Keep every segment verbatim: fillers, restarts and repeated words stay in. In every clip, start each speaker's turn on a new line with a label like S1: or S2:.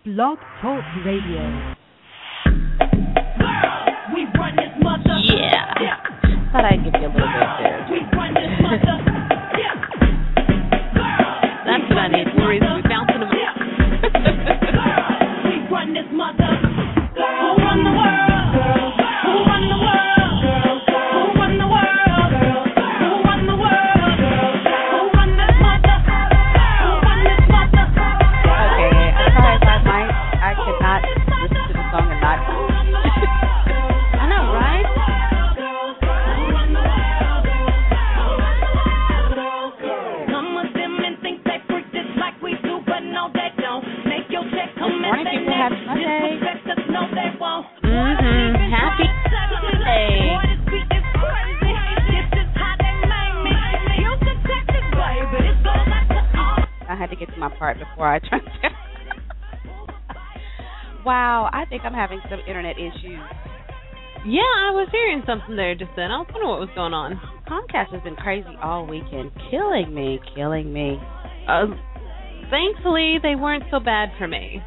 S1: Blog Talk Radio.
S2: Yeah. Thought I'd give you a little bit there. That's what I need. More reason to be bouncing them. We run this mother. Who run the world? Who run the world? Who run the world? Who run the world? Who run this mother? Who run this mother?
S3: Okay, I tried last night. I could not listen to the song and not.
S2: I know, right?
S3: Morning, people. Happy Monday.
S2: Mm-hmm. Happy Monday.
S3: I had to get to my part before I turned down. Wow, I think I'm having some internet issues.
S2: Yeah, I was hearing something there just then. I was wondering what was going on.
S3: Comcast has been crazy all weekend, killing me, killing me.
S2: Uh, thankfully, they weren't so bad for me.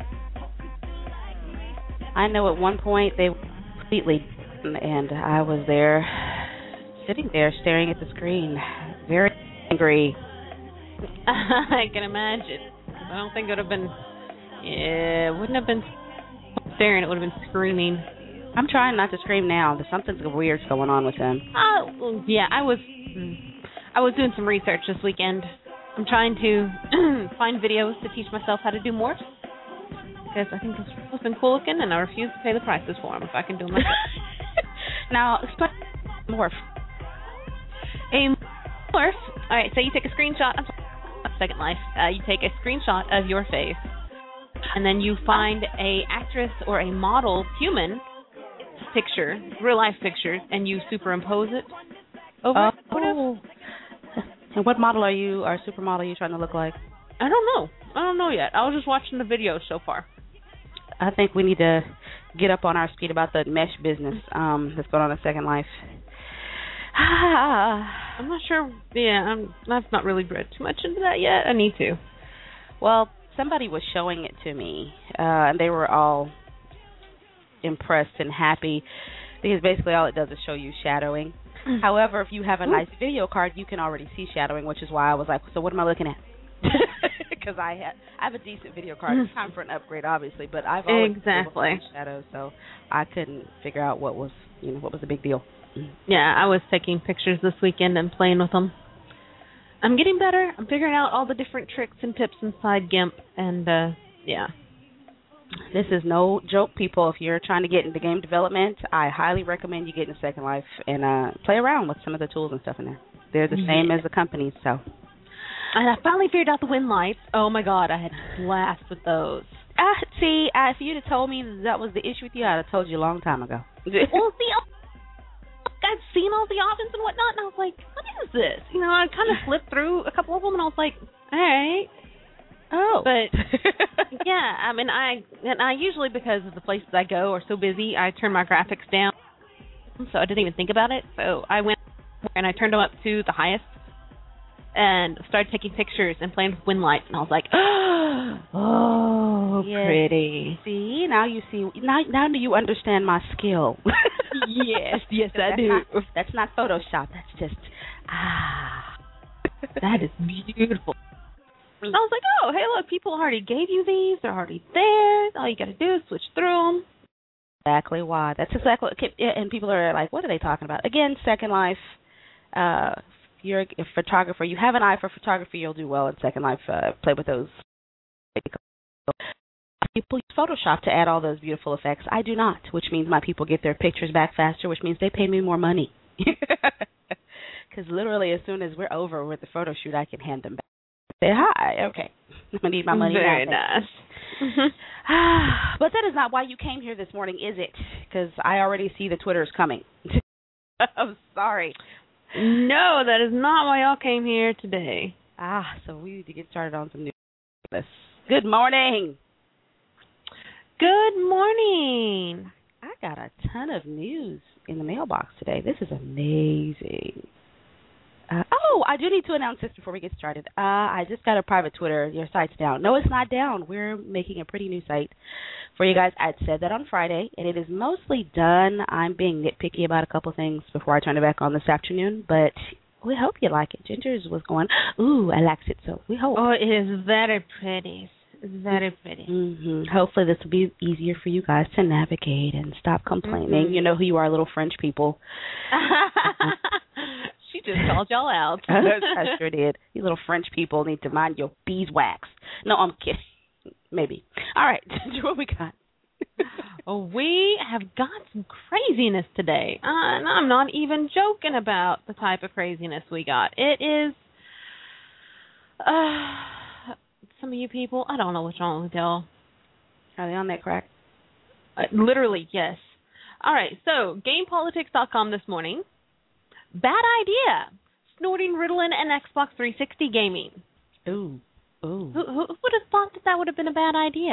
S3: I know at one point they were completely, and I was there, sitting there staring at the screen, very angry.
S2: I can imagine. I don't think it would have been, yeah, it wouldn't have been staring, it would have been screaming.
S3: I'm trying not to scream now. There's something weird's going on with them.
S2: Oh, well, yeah, I was, I was doing some research this weekend. I'm trying to find videos to teach myself how to do more. Because I think those have been cool looking, and I refuse to pay the prices for them if I can do them myself.
S3: Now, explain morph.
S2: A morph. All right, so you take a screenshot of Second Life. Uh, you take a screenshot of your face, and then you find a actress or a model human picture, real life picture, and you superimpose it over.
S3: Uh, oh. And what model are you, or supermodel are you trying to look like?
S2: I don't know. I don't know yet. I was just watching the videos so far.
S3: I think we need to get up on our speed about the mesh business um, that's going on in Second Life.
S2: I'm not sure. Yeah, I'm, I've not really read too much into that yet. I need to.
S3: Well, somebody was showing it to me, uh, and they were all impressed and happy because basically all it does is show you shadowing. Mm. However, if you have a nice video card, you can already see shadowing, which is why I was like, so what am I looking at? Because I have I have a decent video card. It's time for an upgrade, obviously, but I've always
S2: exactly
S3: been able to see shadows, so I couldn't figure out what was you know what was the big deal.
S2: Yeah, I was taking pictures this weekend and playing with them. I'm getting better. I'm figuring out all the different tricks and tips inside GIMP, and uh, yeah.
S3: This is no joke, people. If you're trying to get into game development, I highly recommend you get into Second Life and uh, play around with some of the tools and stuff in there. They're the same yeah. as the companies, so.
S2: And I finally figured out the wind lights. Oh, my God, I had a blast with those.
S3: Uh, see, uh, if you'd have told me that was the issue with you, I'd have told you a long time ago.
S2: Well, see, I've seen all the options and whatnot, and I was like, what is this? You know, I kind of flipped through a couple of them, and I was like, all right.
S3: Oh.
S2: But, yeah, I mean, I and I usually, because of the places I go are so busy, I turn my graphics down, so I didn't even think about it. So I went and I turned them up to the highest and started taking pictures and playing with wind lights, and I was like, oh, yes. Pretty.
S3: See, now you see, now, now do you understand my skill?
S2: Yes, yes, I do.
S3: Not, that's not Photoshop. That's just, ah.
S2: That is beautiful. I was like, oh, hey, look, people already gave you these. They're already there. All you got to do is switch through them.
S3: Exactly why. That's exactly, and people are like, what are they talking about? Again, Second Life, uh, if you're a photographer, you have an eye for photography, you'll do well in Second Life. Uh, play with those. People use Photoshop to add all those beautiful effects. I do not, which means my people get their pictures back faster, which means they pay me more money. Because literally, as soon as we're over with the photo shoot, I can hand them back. Say hi. Okay, I'm gonna need my money now.
S2: Very nice.
S3: But that is not why you came here this morning, is it? Because I already see the Twitters coming. I'm sorry.
S2: No, that is not why y'all came here today.
S3: Ah, so we need to get started on some news. Good morning.
S2: Good morning.
S3: I got a ton of news in the mailbox today. This is amazing. Uh, oh, I do need to announce this before we get started. Uh, I just got a private Twitter. Your site's down. No, it's not down. We're making a pretty new site for you guys. I'd said that on Friday, and it is mostly done. I'm being nitpicky about a couple things before I turn it back on this afternoon, but we hope you like it. Ginger's was going, ooh, I likes it, so we hope.
S2: Oh, it is very pretty. It's very pretty.
S3: Mm-hmm. Hopefully this will be easier for you guys to navigate and stop complaining. Mm-hmm. You know who you are, little French people.
S2: She just called y'all out.
S3: I sure did. You little French people need to mind your beeswax. No, I'm kidding. Maybe. All right, what we got?
S2: Oh, we have got some craziness today. Uh, and I'm not even joking about the type of craziness we got. It is... Uh, some of you people, I don't know what's wrong with y'all.
S3: Are they on that crack?
S2: Uh, literally, yes. All right, so game politics dot com this morning. Bad idea. Snorting Ritalin and Xbox three sixty gaming.
S3: Ooh. Ooh.
S2: Who, who would have thought that that would have been a bad idea?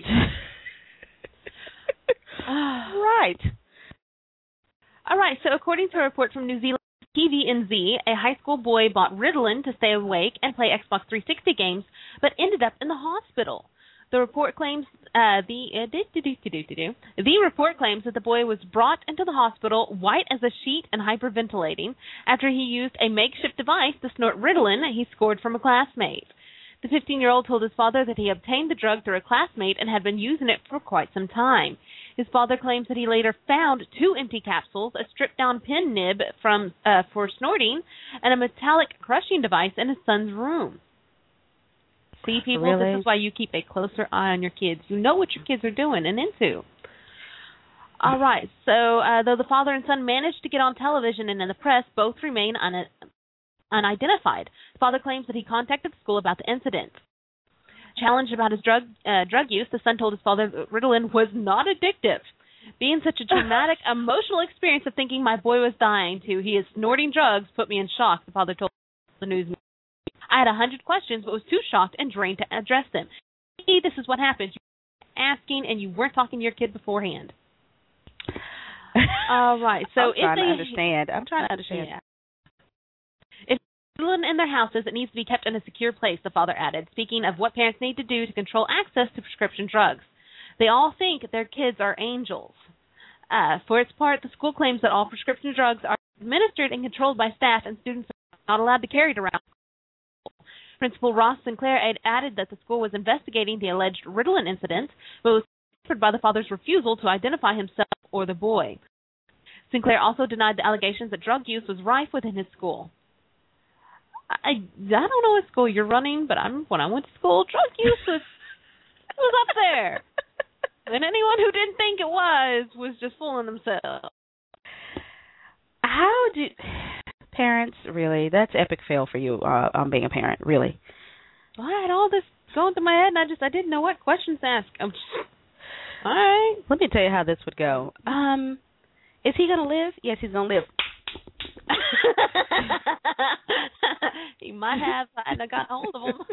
S3: Right.
S2: All right, so according to a report from New Zealand T V N Z, a high school boy bought Ritalin to stay awake and play Xbox three sixty games, but ended up in the hospital. The report claims uh, the uh, do, do, do, do, do, do. the report claims that the boy was brought into the hospital white as a sheet and hyperventilating after he used a makeshift device to snort Ritalin he scored from a classmate. The fifteen-year-old told his father that he obtained the drug through a classmate and had been using it for quite some time. His father claims that he later found two empty capsules, a stripped-down pen nib from uh, for snorting, and a metallic crushing device in his son's room. See, people,
S3: really?
S2: This is why you keep a closer eye on your kids. You know what your kids are doing and into. All right, so uh, though the father and son managed to get on television and in the press, both remain un- unidentified. The father claims that he contacted the school about the incident. Challenged about his drug uh, drug use, the son told his father that Ritalin was not addictive. Being such a traumatic, emotional experience of thinking my boy was dying to he is snorting drugs put me in shock, the father told the news media. I had a hundred questions, but was too shocked and drained to address them. See, this is what happens. You're asking, and you weren't talking to your kid beforehand. All right. So
S3: I'm
S2: if
S3: trying
S2: they,
S3: to understand. I'm trying to understand.
S2: Yeah. If Ritalin in their houses, it needs to be kept in a secure place, the father added, speaking of what parents need to do to control access to prescription drugs. They all think their kids are angels. Uh, for its part, the school claims that all prescription drugs are administered and controlled by staff, and students are not allowed to carry it around. Principal Ross Sinclair added that the school was investigating the alleged Ritalin incident, but was answered by the father's refusal to identify himself or the boy. Sinclair also denied the allegations that drug use was rife within his school. I, I don't know what school you're running, but I'm, when I went to school, drug use was, was up there. And anyone who didn't think it was was just fooling themselves.
S3: How do... Parents, really, that's epic fail for you uh, on being a parent, really.
S2: Well, I had all this going through my head, and I just I didn't know what questions to ask. I'm just, all right.
S3: Let me tell you how this would go. Um, is he going to live? Yes, he's going to live.
S2: He might have. I hadn't got hold of him.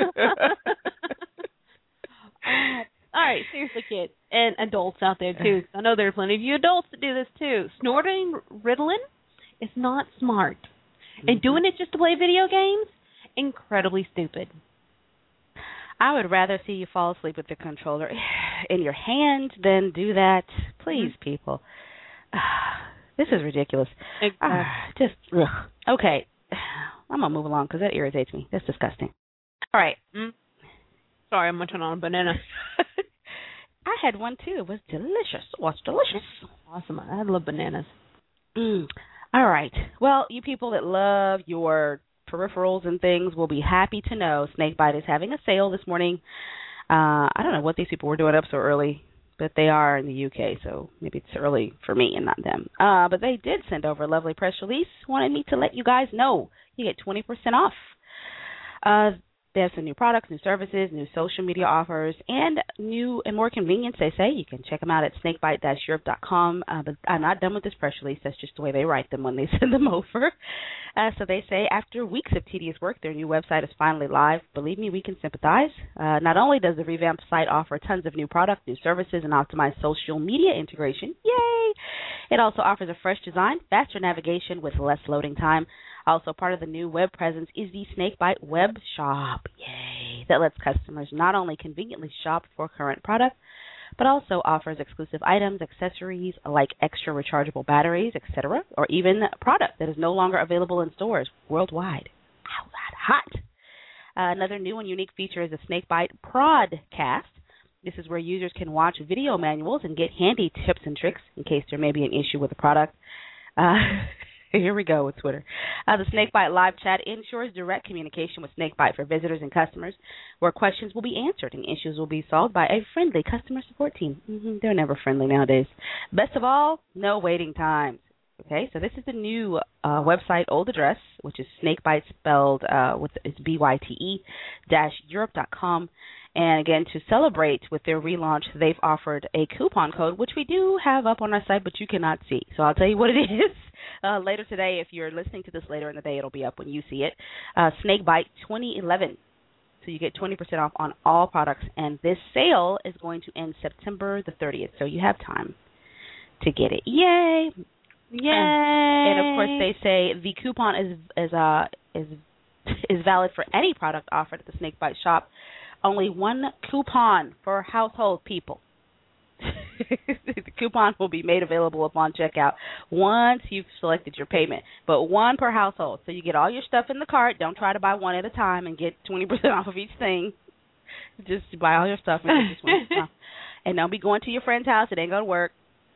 S2: uh, all right, seriously, kids and adults out there too. I know there are plenty of you adults that do this too. Snorting Ritalin is not smart. And doing it just to play video games, incredibly stupid.
S3: I would rather see you fall asleep with the controller in your hand than do that. Please, mm-hmm. people. Uh, this is ridiculous.
S2: Exactly.
S3: Uh, just, ugh. Okay. I'm going to move along because that irritates me. That's disgusting. All right.
S2: Mm. Sorry, I'm munching on a banana.
S3: I had one, too. It was delicious. It was delicious.
S2: Awesome. I love bananas.
S3: Mm. All right. Well, you people that love your peripherals and things will be happy to know Snakebite is having a sale this morning. Uh, I don't know what these people were doing up so early, but they are in the U K, so maybe it's early for me and not them. Uh, but they did send over a lovely press release. Wanted me to let you guys know you get twenty percent off. Uh, They have some new products, new services, new social media offers, and new and more convenience, they say. You can check them out at snakebite dash europe dot com. Uh, but I'm not done with this press release. That's just the way they write them when they send them over. Uh, so they say, after weeks of tedious work, their new website is finally live. Believe me, we can sympathize. Uh, not only does the revamped site offer tons of new products, new services, and optimized social media integration, yay! It also offers a fresh design, faster navigation with less loading time, Also, part of the new web presence is the Snakebite Web Shop. Yay! That lets customers not only conveniently shop for current products, but also offers exclusive items, accessories like extra rechargeable batteries, et cetera, or even product that is no longer available in stores worldwide. Ow, that hot! Uh, another new and unique feature is the Snakebite Prodcast. This is where users can watch video manuals and get handy tips and tricks in case there may be an issue with the product. Uh, here we go with Twitter. Uh, the Snakebite live chat ensures direct communication with Snakebite for visitors and customers, where questions will be answered and issues will be solved by a friendly customer support team. Mm-hmm, they're never friendly nowadays. Best of all, no waiting times. Okay, so this is the new uh, website, old address, which is Snakebite spelled uh, with it's B Y T E dash Europe dot com. And again, to celebrate with their relaunch, they've offered a coupon code, which we do have up on our site, but you cannot see. So I'll tell you what it is uh, later today. If you're listening to this later in the day, it'll be up when you see it. Uh, Snakebite twenty eleven. So you get twenty percent off on all products. And this sale is going to end September the thirtieth. So you have time to get it. Yay!
S2: Yay!
S3: And, and of course, they say the coupon is is uh is is valid for any product offered at the Snakebite shop. Only one coupon for household people. The coupon will be made available upon checkout once you've selected your payment, but one per household. So you get all your stuff in the cart. Don't try to buy one at a time and get twenty percent off of each thing. Just buy all your stuff and get this one. And don't be going to your friend's house. It ain't going to work.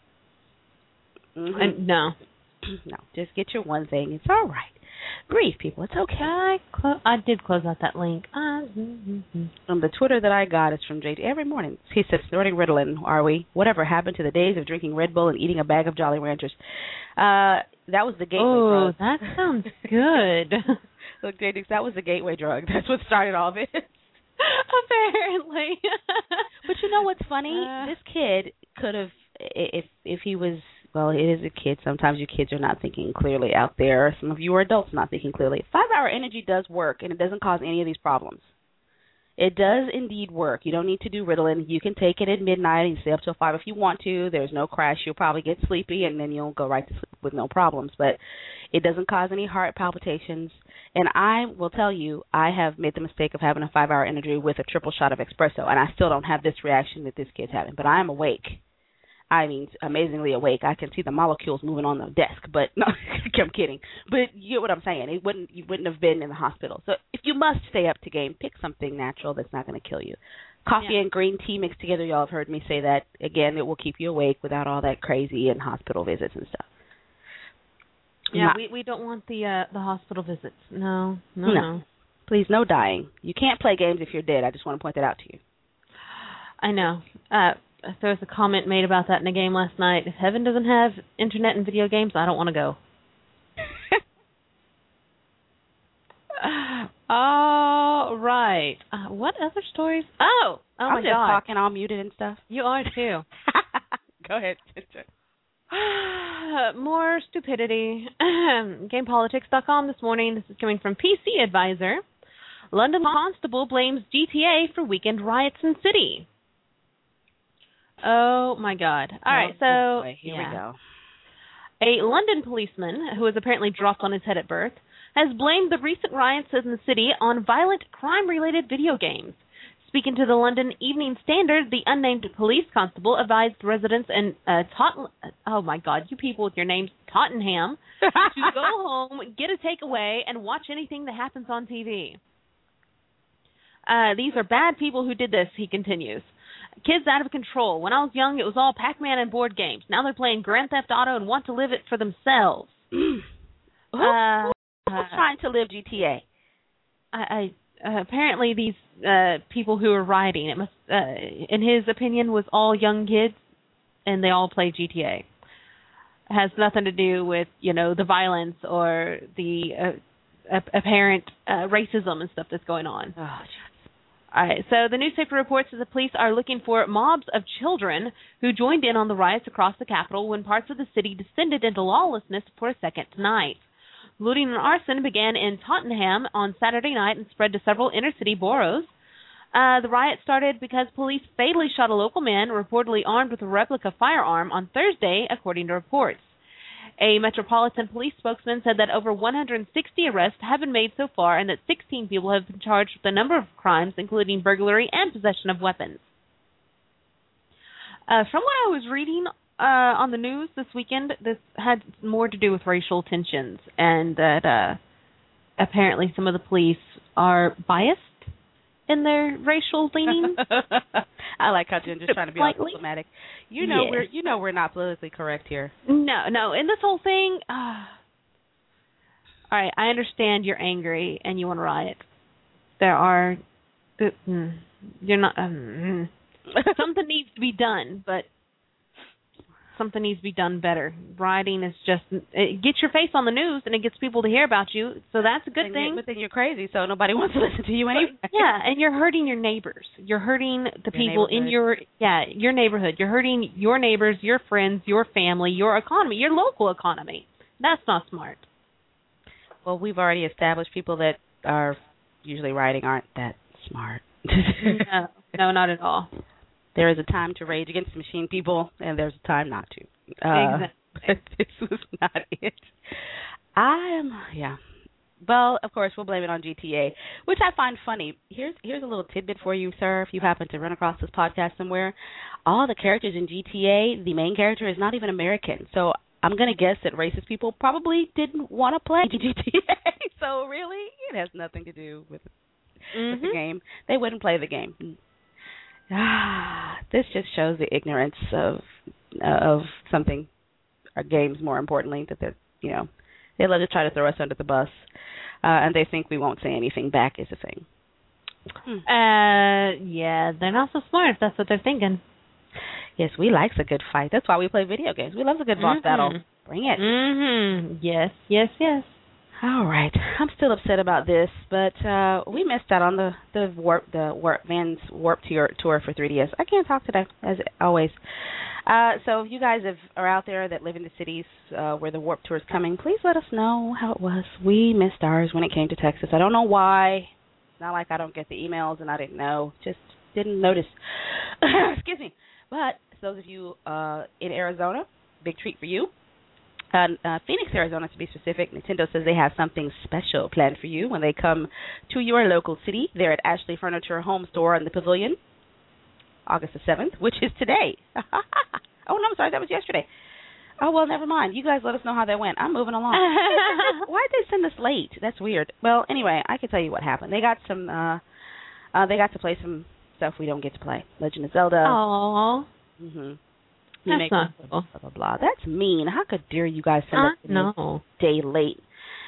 S3: Mm-hmm.
S2: Uh, no.
S3: No, just get your one thing. It's all right. Breathe, people. It's okay.
S2: I, clo- I did close out that link. Uh, mm-hmm.
S3: From the Twitter that I got is from J D. Every morning he says, snorting Ritalin, are we? Whatever happened to the days of drinking Red Bull and eating a bag of Jolly Ranchers? Uh, that was the gateway
S2: oh,
S3: drug.
S2: Oh, that sounds good.
S3: Look, J D, that was the gateway drug. That's what started all this.
S2: Apparently.
S3: But you know what's funny?
S2: Uh,
S3: this kid could have, if if he was, well, it is a kid. Sometimes your kids are not thinking clearly out there. Some of you are adults not thinking clearly. Five-hour energy does work, and it doesn't cause any of these problems. It does indeed work. You don't need to do Ritalin. You can take it at midnight and stay up till five if you want to. There's no crash. You'll probably get sleepy, and then you'll go right to sleep with no problems. But it doesn't cause any heart palpitations. And I will tell you, I have made the mistake of having a five-hour energy with a triple shot of espresso, and I still don't have this reaction that this kid's having. But I am awake. I mean, amazingly awake. I can see the molecules moving on the desk, but no, I'm kidding. But you get what I'm saying. It wouldn't, you wouldn't have been in the hospital. So if you must stay up to game, pick something natural that's not going to kill you. Coffee yeah. and green tea mixed together, y'all have heard me say that. Again, it will keep you awake without all that crazy and hospital visits and stuff.
S2: Yeah,
S3: not,
S2: we we don't want the uh, the hospital visits. No, no,
S3: no,
S2: no.
S3: Please, no dying. You can't play games if you're dead. I just want to point that out to you.
S2: I know. Uh, there was a comment made about that in a game last night. If heaven doesn't have internet and video games, I don't want to go. All right. Uh, what other stories? Oh, oh
S3: I'm
S2: my
S3: just
S2: God.
S3: talking all muted and stuff.
S2: You are too.
S3: Go ahead, sister.
S2: More stupidity. Game Politics dot com this morning. This is coming from P C Advisor. London constable blames G T A for weekend riots in city. Oh, my God. All right, so
S3: oh boy, here
S2: yeah.
S3: we go.
S2: A London policeman, who was apparently dropped on his head at birth, has blamed the recent riots in the city on violent crime-related video games. Speaking to the London Evening Standard, the unnamed police constable advised residents in uh, Tot- oh my God, you people with your names, Tottenham, to go home, get a takeaway, and watch anything that happens on T V. Uh, these are bad people who did this, he continues. Kids out of control. When I was young, it was all Pac-Man and board games. Now they're playing Grand Theft Auto and want to live it for themselves.
S3: Who,
S2: uh,
S3: who's trying to live G T A?
S2: I... I Uh, apparently, these uh, people who are rioting, it must, uh, in his opinion, was all young kids, and they all play G T A. It has nothing to do with, you know, the violence or the uh, apparent uh, racism and stuff that's going on.
S3: Oh,
S2: all right. So the newspaper reports that the police are looking for mobs of children who joined in on the riots across the capital when parts of the city descended into lawlessness for a second night. Looting and arson began in Tottenham on Saturday night and spread to several inner-city boroughs. Uh, the riot started because police fatally shot a local man, reportedly armed with a replica firearm, on Thursday, according to reports. A Metropolitan Police spokesman said that over one hundred sixty arrests have been made so far and that sixteen people have been charged with a number of crimes, including burglary and possession of weapons. Uh, from what I was reading uh, on the news this weekend, this had more to do with racial tensions and that uh, apparently some of the police are biased in their racial leaning.
S3: I like how you're just trying to be all
S2: Slightly.
S3: diplomatic. You know
S2: Yes.
S3: we're you know we're not politically correct here.
S2: No, no. And this whole thing, uh, all right, I understand you're angry and you want to riot. There are, uh, mm, you're not, um, mm. something needs to be done, but something needs to be done better. Rioting is just, it gets your face on the news and it gets people to hear about you, so that's a good
S3: and
S2: thing.
S3: But then you're crazy, so nobody wants to listen to you anyway.
S2: Yeah, and you're hurting your neighbors. You're hurting the
S3: Your
S2: people in your, yeah, your neighborhood. You're hurting your neighbors, your friends, your family, your economy, your local economy. That's not smart.
S3: Well, we've already established people that are usually rioting aren't that smart.
S2: No, no, not at all.
S3: There is a time to rage against machine people, and there's a time not to. Uh,
S2: Exactly.
S3: But this was not it. I'm, yeah. Well, of course, we'll blame it on G T A, which I find funny. Here's here's a little tidbit for you, sir, if you happen to run across this podcast somewhere. All the characters in G T A, the main character is not even American. So I'm going to guess that racist people probably didn't want to play G T A. So really, it has nothing to do with,
S2: Mm-hmm.
S3: with the game. They wouldn't play the game. Ah, this just shows the ignorance of of something, or games more importantly, that they're, you know, they love to try to throw us under the bus, uh, and they think we won't say anything back is a thing. Hmm.
S2: Uh, yeah, they're not so smart if that's what they're thinking.
S3: Yes, we likes a good fight. That's why we play video games. We love a good boss
S2: Mm-hmm.
S3: battle. Bring it.
S2: Mm-hmm. Yes, yes, yes.
S3: All right, I'm still upset about this, but uh, we missed out on the the warp the warp Vans Warp Tour tour for three D S. I can't talk today, as always. Uh, so if you guys have, are out there that live in the cities uh, where the Warp Tour is coming, please let us know how it was. We missed ours when it came to Texas. I don't know why. It's not like I don't get the emails and I didn't know. Just didn't notice. Excuse me. But those of you uh, in Arizona, big treat for you. Uh, uh, Phoenix, Arizona, to be specific, Nintendo says they have something special planned for you when they come to your local city. They're at Ashley Furniture Home Store in the Pavilion, August the seventh, which is today. Oh, no, I'm sorry, that was yesterday. Oh, well, never mind. You guys let us know how that went. I'm moving along. Why did they send this late? That's weird. Well, anyway, I can tell you what happened. They got some, uh, uh, they got to play some stuff we don't get to play. Legend of Zelda.
S2: Aww.
S3: Mm-hmm.
S2: That's not cool.
S3: Blah, blah, blah. That's mean. How could dare you guys send us
S2: Uh, no.
S3: a day late?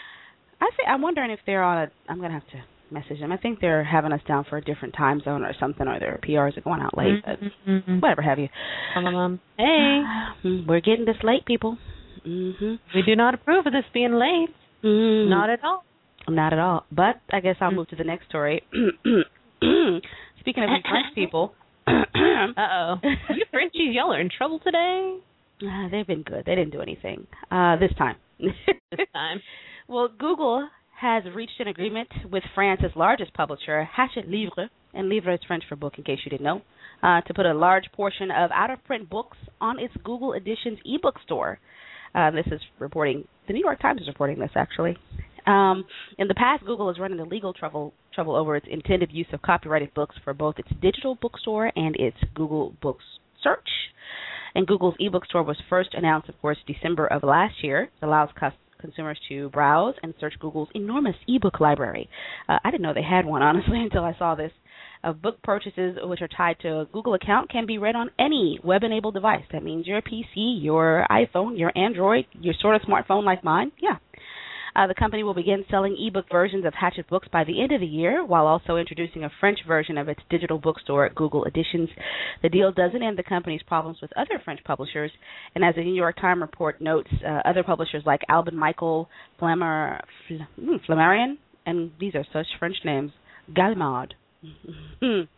S3: I think I'm wondering if they're on a. I'm gonna have to message them. I think they're having us down for a different time zone or something, or their P Rs are going out late.
S2: Mm-hmm.
S3: But whatever have you.
S2: Um, hey,
S3: We're getting this late, people. Mm-hmm.
S2: we do not approve of this being late.
S3: Mm-hmm.
S2: Not at all.
S3: Not at all. But I guess I'll move to the next story. Speaking of you French people.
S2: Uh-oh. You Frenchies, y'all are in trouble today.
S3: Uh, they've been good. They didn't do anything. Uh, this time.
S2: This time.
S3: Well, Google has reached an agreement with France's largest publisher, Hachette Livre, and Livre is French for book, in case you didn't know, uh, to put a large portion of out-of-print books on its Google Editions ebook store. Uh, this is reporting, the New York Times is reporting this, actually. Um, in the past, Google has run into legal trouble trouble over its intended use of copyrighted books for both its digital bookstore and its Google Books search. And Google's ebook store was first announced, of course, December of last year. It allows cus- consumers to browse and search Google's enormous ebook library. Uh, I didn't know they had one, honestly, until I saw this. Of book purchases which are tied to a Google account can be read on any web-enabled device. That means your P C, your iPhone, your Android, your sort of smartphone like mine. Yeah. Uh, the company will begin selling ebook versions of Hachette books by the end of the year, while also introducing a French version of its digital bookstore at Google Editions. The deal doesn't end the company's problems with other French publishers, and as the New York Times report notes, uh, other publishers like Albin Michael, Flammer, Flammarion, and these are such French names, Gallimard,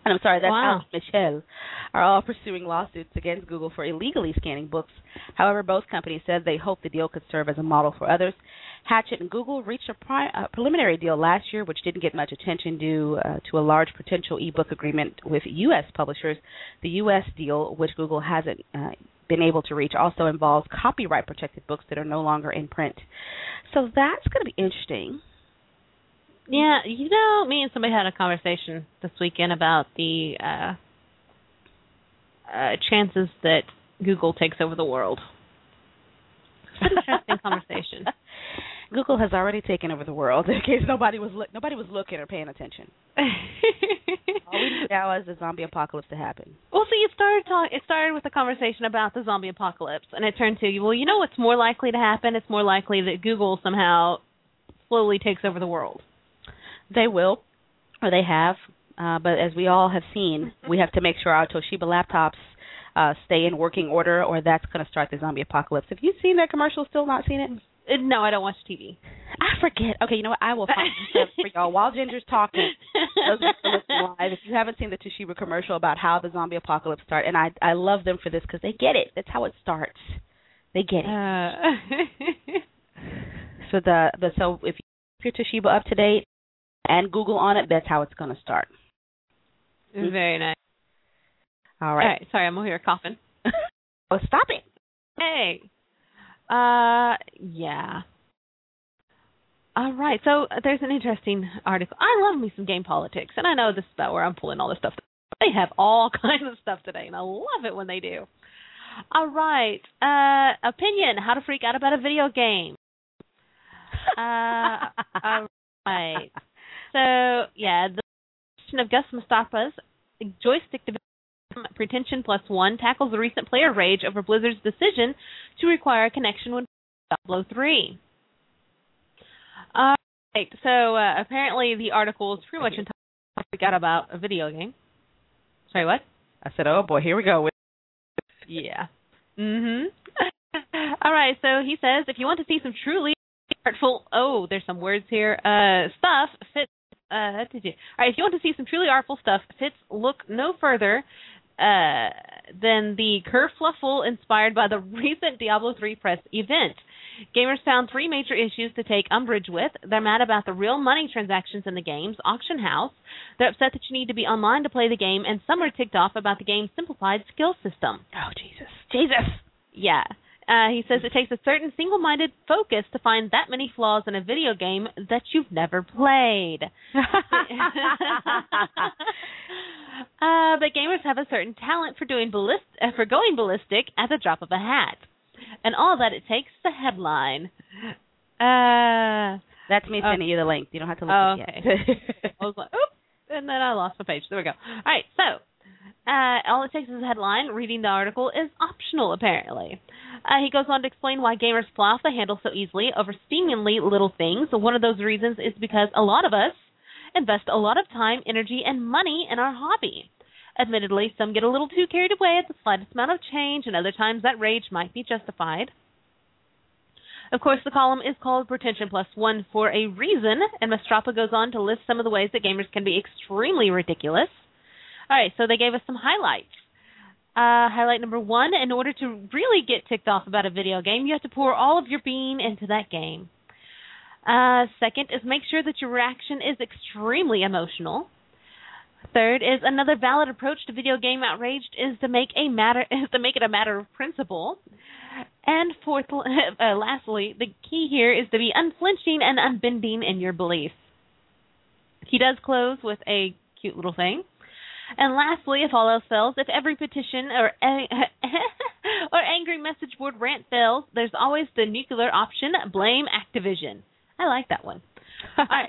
S3: and I'm sorry, that's
S2: wow.
S3: Alex Michel, are all pursuing lawsuits against Google for illegally scanning books. However, both companies said they hope the deal could serve as a model for others. Hachette and Google reached a, pri- a preliminary deal last year, which didn't get much attention due uh, to a large potential e-book agreement with U S publishers. The U S deal, which Google hasn't uh, been able to reach, also involves copyright-protected books that are no longer in print. So that's going to be interesting.
S2: Yeah, you know, me and somebody had a conversation this weekend about the uh, uh, chances that Google takes over the world. It's an interesting conversation.
S3: Google has already taken over the world in case nobody was lo- nobody was looking or paying attention. All we need now is the zombie apocalypse to happen.
S2: Well, see, it started talk- it started with a conversation about the zombie apocalypse, and it turned to, well, you know what's more likely to happen? It's more likely that Google somehow slowly takes over the world.
S3: They will, or they have, uh, but as we all have seen, we have to make sure our Toshiba laptops uh, stay in working order, or that's going to start the zombie apocalypse. Have you seen that commercial? Still not seen it?
S2: Uh, no, I don't watch T V.
S3: I forget. Okay, you know what? I will find stuff for y'all while Ginger's talking. Those of you who are listening live, if you haven't seen the Toshiba commercial about how the zombie apocalypse starts, and I I love them for this because they get it. That's how it starts. They get it.
S2: Uh.
S3: so the, the so if you're Toshiba up to date and Google on it, that's how it's going to start.
S2: Very nice.
S3: All right.
S2: All right. Sorry, I'm over here coughing.
S3: Oh, stop it.
S2: Hey. Uh, yeah. All right. So uh, there's an interesting article. I love me some game politics, and I know this is about where I'm pulling all this stuff. They have all kinds of stuff today, and I love it when they do. All right. Uh, opinion: how to freak out about a video game. Uh, all right. So, yeah, the question of Gus Mustafa's joystick development Pretension Plus One tackles the recent player rage over Blizzard's decision to require a connection when Diablo three. All right, so uh, apparently the article is pretty much entirely freak out about a video game. Sorry, what?
S3: I said, oh, boy, here we go.
S2: Yeah. Mm-hmm. All right, so he says, if you want to see some truly artful, oh, there's some words here, uh, stuff, fit, uh, did you? All right, if you want to see some truly artful stuff, fits look no further uh, than the kerfluffle inspired by the recent Diablo three press event. Gamers found three major issues to take umbrage with. They're mad about the real money transactions in the game's auction house. They're upset that you need to be online to play the game, and some are ticked off about the game's simplified skill system.
S3: Oh, Jesus. Jesus!
S2: Yeah. Uh, he says it takes a certain single-minded focus to find that many flaws in a video game that you've never played. uh, but gamers have a certain talent for doing ballist- uh, for going ballistic at the drop of a hat. And all that it takes is a headline. Uh,
S3: That's me sending uh, you the link. You don't have to look
S2: oh,
S3: at it
S2: okay.
S3: yet.
S2: I was like, oop, and then I lost my page. There we go. All right, so uh, all it takes is a headline. Reading the article is optional, apparently. Uh, he goes on to explain why gamers fly off the handle so easily over seemingly little things. One of those reasons is because a lot of us invest a lot of time, energy, and money in our hobby. Admittedly, some get a little too carried away at the slightest amount of change, and other times that rage might be justified. Of course, the column is called Pretension Plus One for a reason, and Mastrapa goes on to list some of the ways that gamers can be extremely ridiculous. All right, so they gave us some highlights. Uh, highlight number one, in order to really get ticked off about a video game, you have to pour all of your being into that game. Uh, second is make sure that your reaction is extremely emotional. Third is another valid approach to video game outrage is to make a matter is to make it a matter of principle. And fourth, uh, lastly, the key here is to be unflinching and unbending in your beliefs. He does close with a cute little thing. And lastly, if all else fails, if every petition or or angry message board rant fails, there's always the nuclear option, blame Activision. I like that one. All right.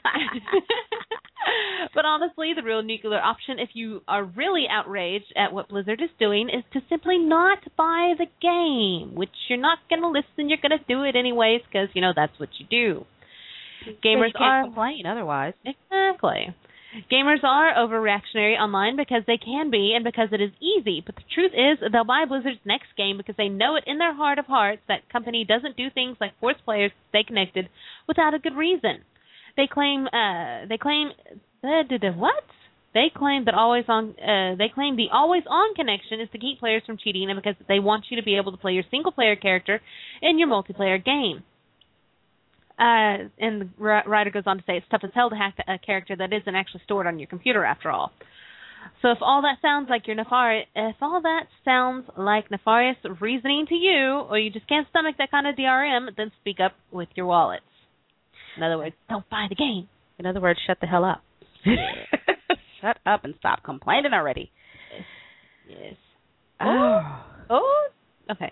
S2: But honestly, the real nuclear option, if you are really outraged at what Blizzard is doing, is to simply not buy the game, which you're not going to listen. You're going to do it anyways because, you know, that's what you do. Gamers
S3: you can't
S2: are
S3: complain otherwise.
S2: Exactly. Gamers are overreactionary online because they can be and because it is easy. But the truth is they'll buy Blizzard's next game because they know it in their heart of hearts that company doesn't do things like force players to stay connected without a good reason. They claim, uh, they claim, uh, did what? They claim that always on. Uh, they claim the always on connection is to keep players from cheating, and because they want you to be able to play your single player character in your multiplayer game. Uh, and the writer goes on to say it's tough as hell to hack a character that isn't actually stored on your computer after all. So if all that sounds like your nefarious, if all that sounds like nefarious reasoning to you, or you just can't stomach that kind of D R M, then speak up with your wallets. In other words, don't buy the game.
S3: In other words, shut the hell up. Shut up and stop complaining already.
S2: Yes. yes.
S3: Oh.
S2: Oh. Okay.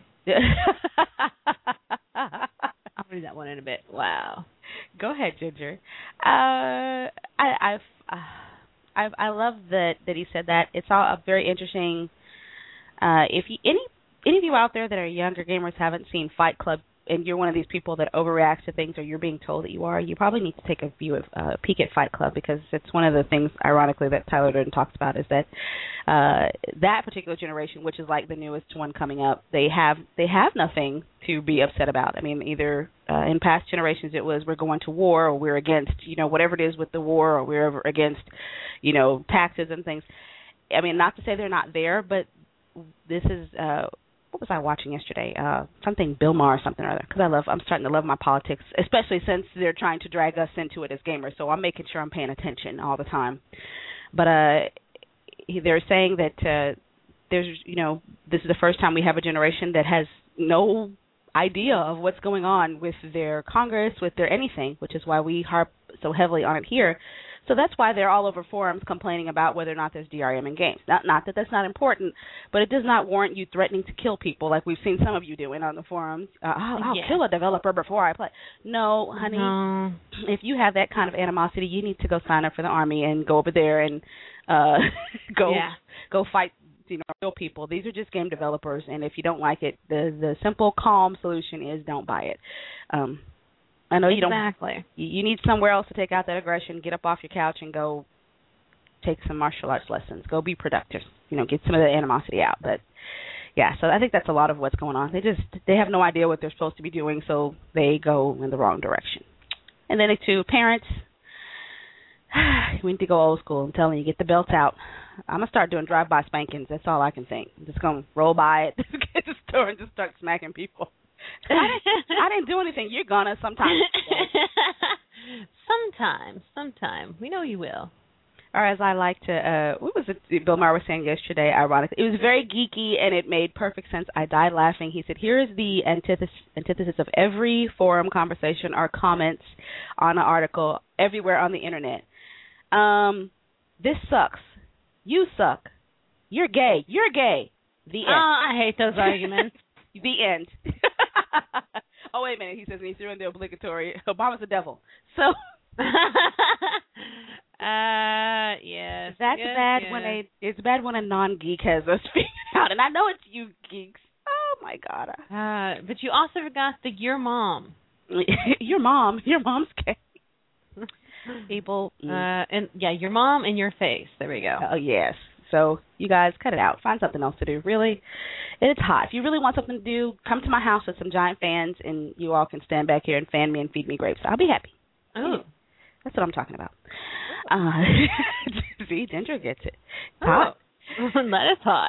S2: I'll read that one in a bit. Wow.
S3: Go ahead, Ginger. Uh, I I've, uh, I've I love that that he said that. It's all a very interesting. Uh, if you, any any of you out there that are younger gamers haven't seen Fight Club, and you're one of these people that overreacts to things, or you're being told that you are, you probably need to take a view of uh, peek at Fight Club, because it's one of the things, ironically, that Tyler Durden talks about is that uh, that particular generation, which is like the newest one coming up, they have they have nothing to be upset about. I mean, either uh, in past generations it was we're going to war, or we're against, you know, whatever it is with the war, or we're against, you know, taxes and things. I mean, not to say they're not there, but this is. Uh, What was I watching yesterday? Uh, something Bill Maher or something or other. Because I love, I'm starting to love my politics, especially since they're trying to drag us into it as gamers. So I'm making sure I'm paying attention all the time. But uh, they're saying that uh, there's, you know, this is the first time we have a generation that has no idea of what's going on with their Congress, with their anything, which is why we harp so heavily on it here. So that's why they're all over forums complaining about whether or not there's D R M in games. Not, not that that's not important, but it does not warrant you threatening to kill people like we've seen some of you doing on the forums. Uh, I'll, I'll
S2: yeah.
S3: kill a developer before I play. No, honey.
S2: No.
S3: If you have that kind of animosity, you need to go sign up for the army and go over there and uh, go
S2: yeah.
S3: go fight, you know, real people. These are just game developers, and if you don't like it, the the simple, calm solution is don't buy it. Um, I know you
S2: exactly.
S3: don't. You need somewhere else to take out that aggression. Get up off your couch and go take some martial arts lessons. Go be productive. You know, get some of the animosity out. But yeah, so I think that's a lot of what's going on. They just they have no idea what they're supposed to be doing, so they go in the wrong direction. And then to parents, we need to go old school. I'm telling you, get the belts out. I'm gonna start doing drive-by spankings. That's all I can think. I'm just gonna roll by it, get to the store, and just start smacking people. I, didn't, I didn't do anything. You're gonna sometime.
S2: sometime, sometime. We know you will.
S3: Or as I like to, uh, what was it Bill Maher was saying yesterday, ironically? It was very geeky, and it made perfect sense. I died laughing. He said, here is the antithesis, antithesis of every forum conversation or comments on an article everywhere on the Internet. Um, this sucks. You suck. You're gay. You're gay. The end.
S2: Oh, I hate those arguments.
S3: The end. Oh, wait a minute. He says, and he threw in the obligatory, Obama's the devil. So.
S2: uh, yes.
S3: That's
S2: yes,
S3: bad
S2: yes.
S3: when a, it's bad when a non-geek has us figured out. And I know it's you geeks. Oh, my God.
S2: Uh, but you also forgot the your mom.
S3: Your mom. Your mom's gay. People.
S2: Uh, and yeah, your mom and your face. There we go.
S3: Oh, yes. So you guys cut it out. Find something else to do. Really, it's hot. If you really want something to do, come to my house with some giant fans, and you all can stand back here and fan me and feed me grapes. I'll be happy.
S2: Oh,
S3: that's what I'm talking about. Uh, see, Ginger gets it.
S2: Oh.
S3: Hot.
S2: That is hot.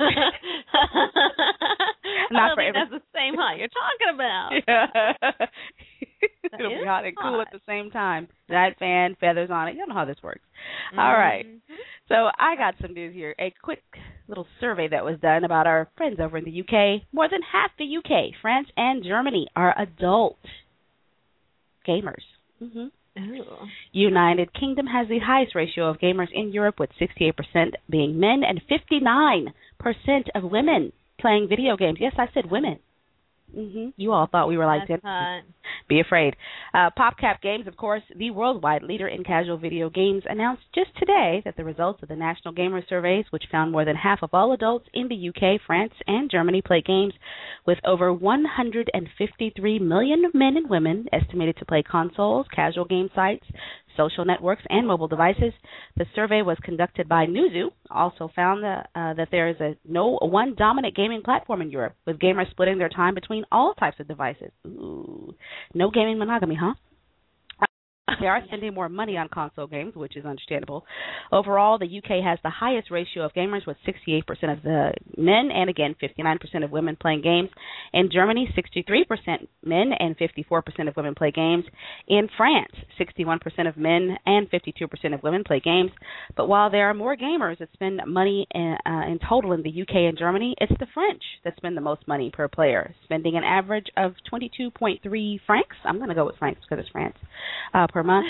S3: Not
S2: I don't
S3: for
S2: think
S3: every-
S2: that's the same hot you're talking about.
S3: Yeah.
S2: That
S3: It'll
S2: is
S3: be hot and cool
S2: hot.
S3: at the same time. Giant fan, feathers on it. You know how this works.
S2: Mm-hmm.
S3: All right. So I got some news here. A quick little survey that was done about our friends over in the U K. More than half the U K, France, and Germany are adult gamers. Mm-hmm.
S2: Ooh.
S3: United Kingdom has the highest ratio of gamers in Europe, with sixty-eight percent being men and fifty-nine percent of women playing video games. Yes, I said women. Mm-hmm. You all thought we were like
S2: That's
S3: that.
S2: hot.
S3: Be afraid. Uh, PopCap Games, of course, the worldwide leader in casual video games, announced just today that the results of the National Gamer Surveys, which found more than half of all adults in the U K, France, and Germany play games, with over one hundred fifty-three million men and women estimated to play consoles, casual game sites, social networks, and mobile devices. The survey was conducted by Newzoo. Also found that, uh, that there is a no one dominant gaming platform in Europe, with gamers splitting their time between all types of devices. Ooh, no gaming monogamy, huh? They are spending more money on console games, which is understandable. Overall, the U K has the highest ratio of gamers with sixty-eight percent of the men and, again, fifty-nine percent of women playing games. In Germany, sixty-three percent men and fifty-four percent of women play games. In France, sixty-one percent of men and fifty-two percent of women play games. But while there are more gamers that spend money in, uh, in total in the U K and Germany, it's the French that spend the most money per player, spending an average of twenty-two point three francs. I'm going to go with francs because it's France. Uh, per month,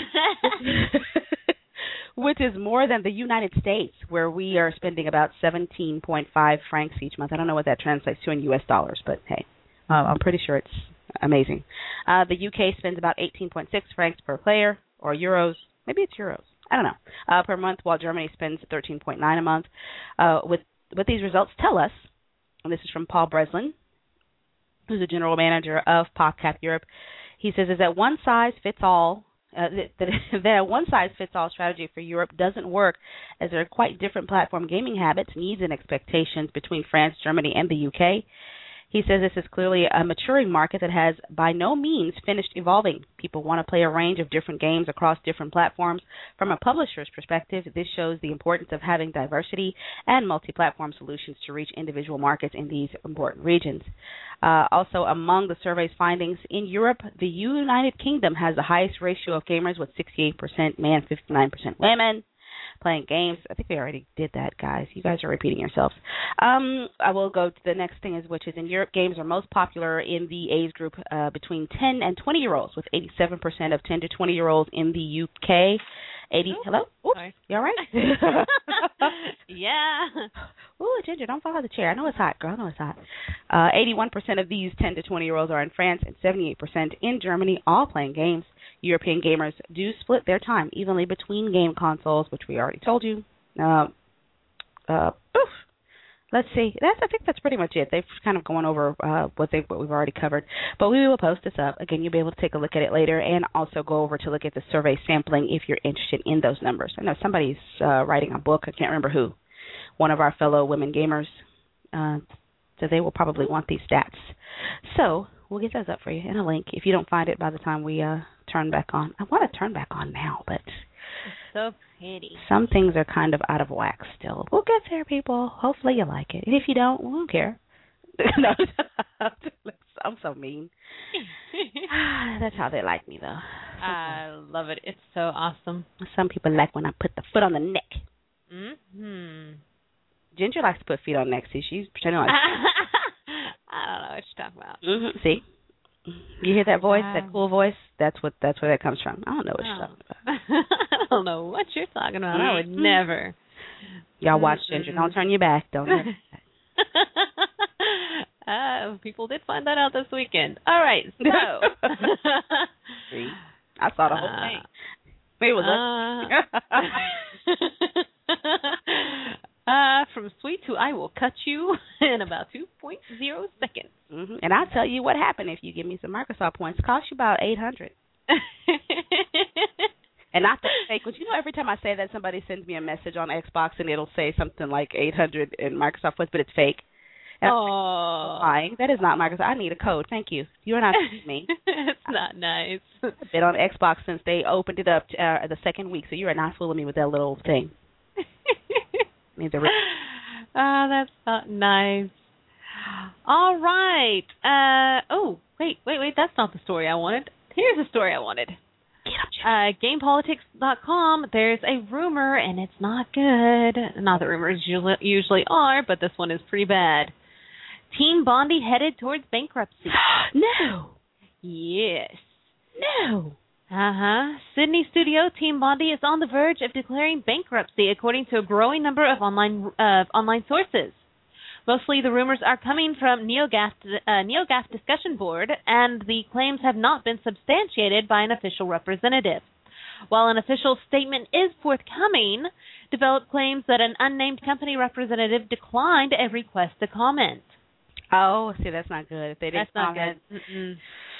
S3: which is more than the United States, where we are spending about seventeen point five francs each month. I don't know what that translates to in U S dollars, but hey, uh, I'm pretty sure it's amazing. Uh, the U K spends about eighteen point six francs per player, or euros. Maybe it's euros. I don't know. Uh, per month, while Germany spends thirteen point nine a month. Uh, with what these results tell us, and this is from Paul Breslin, who's the general manager of PopCap Europe. He says is that one size fits all. Uh, that, that a one-size-fits-all strategy for Europe doesn't work, as there are quite different platform gaming habits, needs, and expectations between France, Germany, and the U K. He says this is clearly a maturing market that has by no means finished evolving. People want to play a range of different games across different platforms. From a publisher's perspective, this shows the importance of having diversity and multi-platform solutions to reach individual markets in these important regions. Uh, also, among the survey's findings, in Europe, the United Kingdom has the highest ratio of gamers with sixty-eight percent men, fifty-nine percent women playing games. I think we already did that, guys. You guys are repeating yourselves. Um, I will go to the next thing, is which is in Europe, games are most popular in the age group uh, between ten and twenty-year-olds, with eighty-seven percent of ten to twenty-year-olds in the U K. eighty
S2: Oh,
S3: hello? Oops,
S2: sorry.
S3: You all right?
S2: Yeah.
S3: Ooh, Ginger, don't fall out of the chair. I know it's hot, girl. I know it's hot. Uh, eighty-one percent of these ten to twenty-year-olds are in France and seventy-eight percent in Germany, all playing games. European gamers do split their time evenly between game consoles, which we already told you. Uh, uh, oof. Let's see. That's I think that's pretty much it. They've kind of gone over uh, what they what we've already covered. But we will post this up. Again, you'll be able to take a look at it later, and also go over to look at the survey sampling if you're interested in those numbers. I know somebody's uh, writing a book. I can't remember who. One of our fellow women gamers. Uh, so they will probably want these stats. So we'll get those up for you in a link if you don't find it by the time we uh, turn back on. I want to turn back on now, but
S2: So pretty.
S3: some things are kind of out of whack still. We'll get there, people. Hopefully you like it. And if you don't, we don't care. No, I'm so mean. That's how they like me, though.
S2: I love it. It's so awesome.
S3: Some people like when I put the foot on the neck.
S2: Mm-hmm.
S3: Ginger likes to put feet on necks. See, she's pretending like...
S2: I don't know what you're talking about.
S3: Mm-hmm. See? You hear that voice, that cool voice? That's what. That's where that comes from. I don't know what
S2: oh.
S3: you're talking about.
S2: I don't know what you're talking about. I would never.
S3: Y'all watch Ginger. Don't turn your back. Don't.
S2: uh, people did find that out this weekend. All right, so.
S3: See? I saw the whole
S2: uh,
S3: thing. Maybe it was
S2: uh, uh, from sweet to I will cut you in about two point oh seconds.
S3: Mm-hmm. And I'll tell you what happened if you give me some Microsoft points. It cost you about eight hundred. And not the fake, because you know every time I say that, somebody sends me a message on Xbox and it'll say something like eight hundred in Microsoft points, but it's fake. And
S2: oh,
S3: lying. That is not Microsoft. I need a code. Thank you. You're not me.
S2: It's not nice.
S3: I've been on Xbox since they opened it up uh, the second week, so you are not fooling me with that little thing. Neither.
S2: Oh, that's not nice. All right. Uh, oh, wait, wait, wait. That's not the story I wanted. Here's the story I wanted. Uh, Game Politics dot com, there's a rumor, and it's not good. Not that rumors usually, usually are, but this one is pretty bad. Team Bondi headed towards bankruptcy.
S3: No.
S2: Yes.
S3: No.
S2: Uh-huh. Sydney studio Team Bondi is on the verge of declaring bankruptcy, according to a growing number of online uh, online sources. Mostly the rumors are coming from NeoGAF, uh, NeoGAF Discussion Board, and the claims have not been substantiated by an official representative. While an official statement is forthcoming, Develop claims that an unnamed company representative declined a request to comment.
S3: Oh, see, that's not good. If they didn't
S2: that's not
S3: comment.
S2: good. Mm-mm.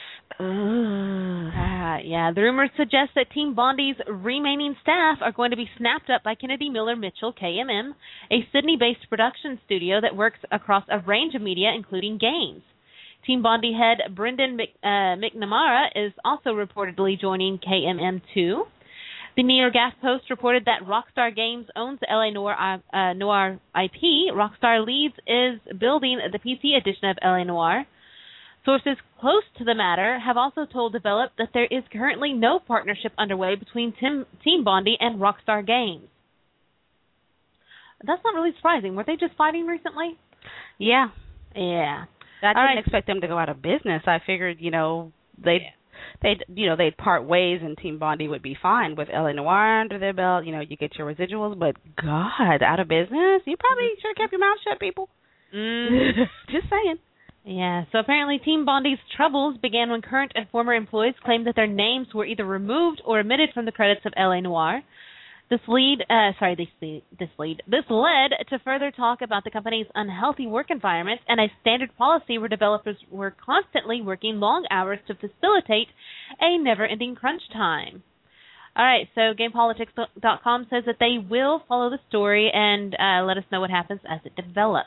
S2: Uh, yeah, the rumors suggest that Team Bondi's remaining staff are going to be snapped up by Kennedy Miller Mitchell, K M M, a Sydney-based production studio that works across a range of media, including games. Team Bondi head Brendan Mc, uh, McNamara is also reportedly joining K M M two. The New York Gas Post reported that Rockstar Games owns the L A. Noire, uh, Noire I P. Rockstar Leeds is building the P C edition of L A. Noire. Sources close to the matter have also told Develop that there is currently no partnership underway between Tim, Team Bondi and Rockstar Games. That's not really surprising. Were they just fighting recently?
S3: Yeah.
S2: Yeah.
S3: I didn't
S2: right.
S3: expect them to go out of business. I figured, you know, they'd, yeah. they'd, you know, they'd part ways and Team Bondi would be fine with L A. Noire under their belt. You know, you get your residuals, but God, out of business? You probably should have kept your mouth shut, people.
S2: Mm.
S3: Just saying.
S2: Yeah, so apparently Team Bondi's troubles began when current and former employees claimed that their names were either removed or omitted from the credits of L A. Noire. This lead, uh, sorry, this lead, this lead, this led to further talk about the company's unhealthy work environment and a standard policy where developers were constantly working long hours to facilitate a never-ending crunch time. All right, so Game Politics dot com says that they will follow the story and uh, let us know what happens as it develops.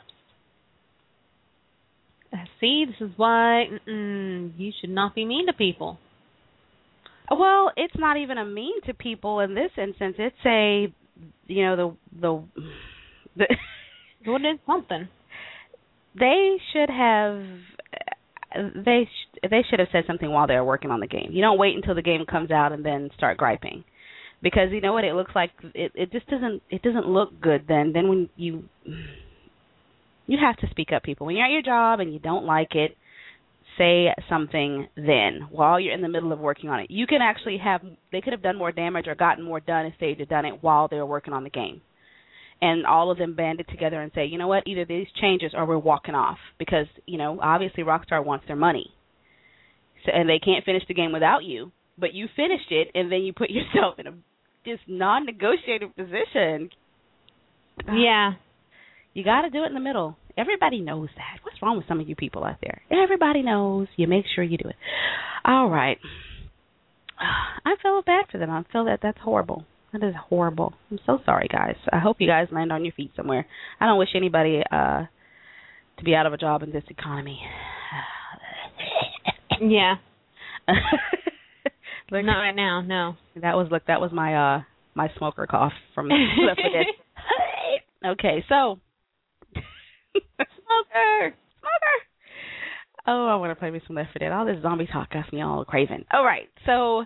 S2: See, this is why mm-mm, you should not be mean to people.
S3: Well, it's not even a mean to people in this instance. It's a, you know, the the. the
S2: what is something?
S3: They should have. They sh- they should have said something while they were working on the game. You don't wait until the game comes out and then start griping, because you know what it looks like. It it just doesn't it doesn't look good. Then then when you. You have to speak up, people. When you're at your job and you don't like it, say something then while you're in the middle of working on it. You can actually have, they could have done more damage or gotten more done if they had done it while they were working on the game. And all of them banded together and say, you know what, either these changes or we're walking off. Because, you know, obviously Rockstar wants their money. So, and they can't finish the game without you. But you finished it and then you put yourself in a just non-negotiated position.
S2: Yeah.
S3: You got to do it in the middle. Everybody knows that. What's wrong with some of you people out there? Everybody knows. You make sure you do it. All right. I feel bad for them. I feel that that's horrible. That is horrible. I'm so sorry, guys. I hope you guys land on your feet somewhere. I don't wish anybody uh, to be out of a job in this economy.
S2: Yeah.
S3: Look,
S2: not right now. No.
S3: That was look. That was my uh my smoker cough from Left four Dead. Okay, so. Smoker! Smoker! Oh, I want to play me some Left four Dead. All this zombie talk got me all craving. All right, so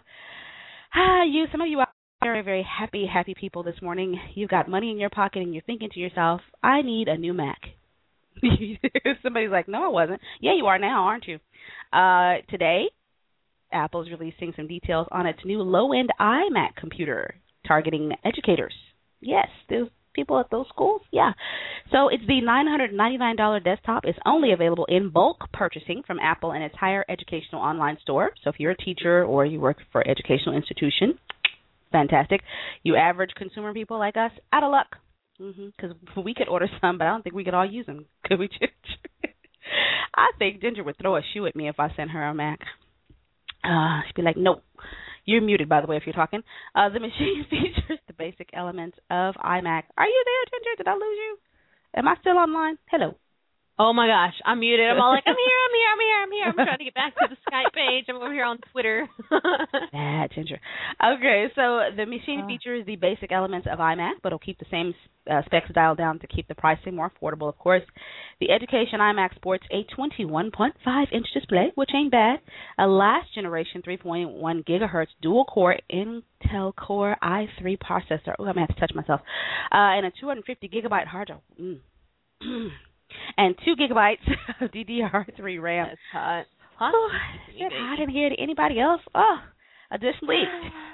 S3: uh, you, some of you are very, very happy, happy people this morning. You've got money in your pocket and you're thinking to yourself, I need a new Mac. Somebody's like, no, I wasn't. Yeah, you are now, aren't you? Uh, today, Apple's releasing some details on its new low-end iMac computer targeting educators. Yes, there's people at those schools? Yeah. So it's the nine hundred ninety-nine dollars desktop. It's only available in bulk purchasing from Apple and its higher educational online store. So if you're a teacher or you work for an educational institution, fantastic. You average consumer people like us, out of luck. Because mm-hmm. we could order some, but I don't think we could all use them. Could we, Ginger? I think Ginger would throw a shoe at me if I sent her a Mac. Uh, she'd be like, nope. You're muted, by the way, if you're talking. Uh, the machine features the basic elements of iMac. Are you there, Ginger? Did I lose you? Am I still online? Hello.
S2: Oh, my gosh. I'm muted. I'm all like, I'm here, I'm here, I'm here, I'm here. I'm trying to get back to the Skype page. I'm over here on Twitter.
S3: Bad, Ginger. Okay, so the machine uh. features the basic elements of iMac, but it'll keep the same uh, specs dialed down to keep the pricing more affordable, of course. The Education iMac sports a twenty-one point five inch display, which ain't bad, a last generation three point one gigahertz dual-core Intel Core i three processor. Oh, I'm going to have to touch myself. Uh, and a two hundred fifty gigabyte hard drive. Mm. And two gigabytes of D D R three RAM.
S2: That's hot. Hot?
S3: Oh, is it hot in here to anybody else? Oh, additionally,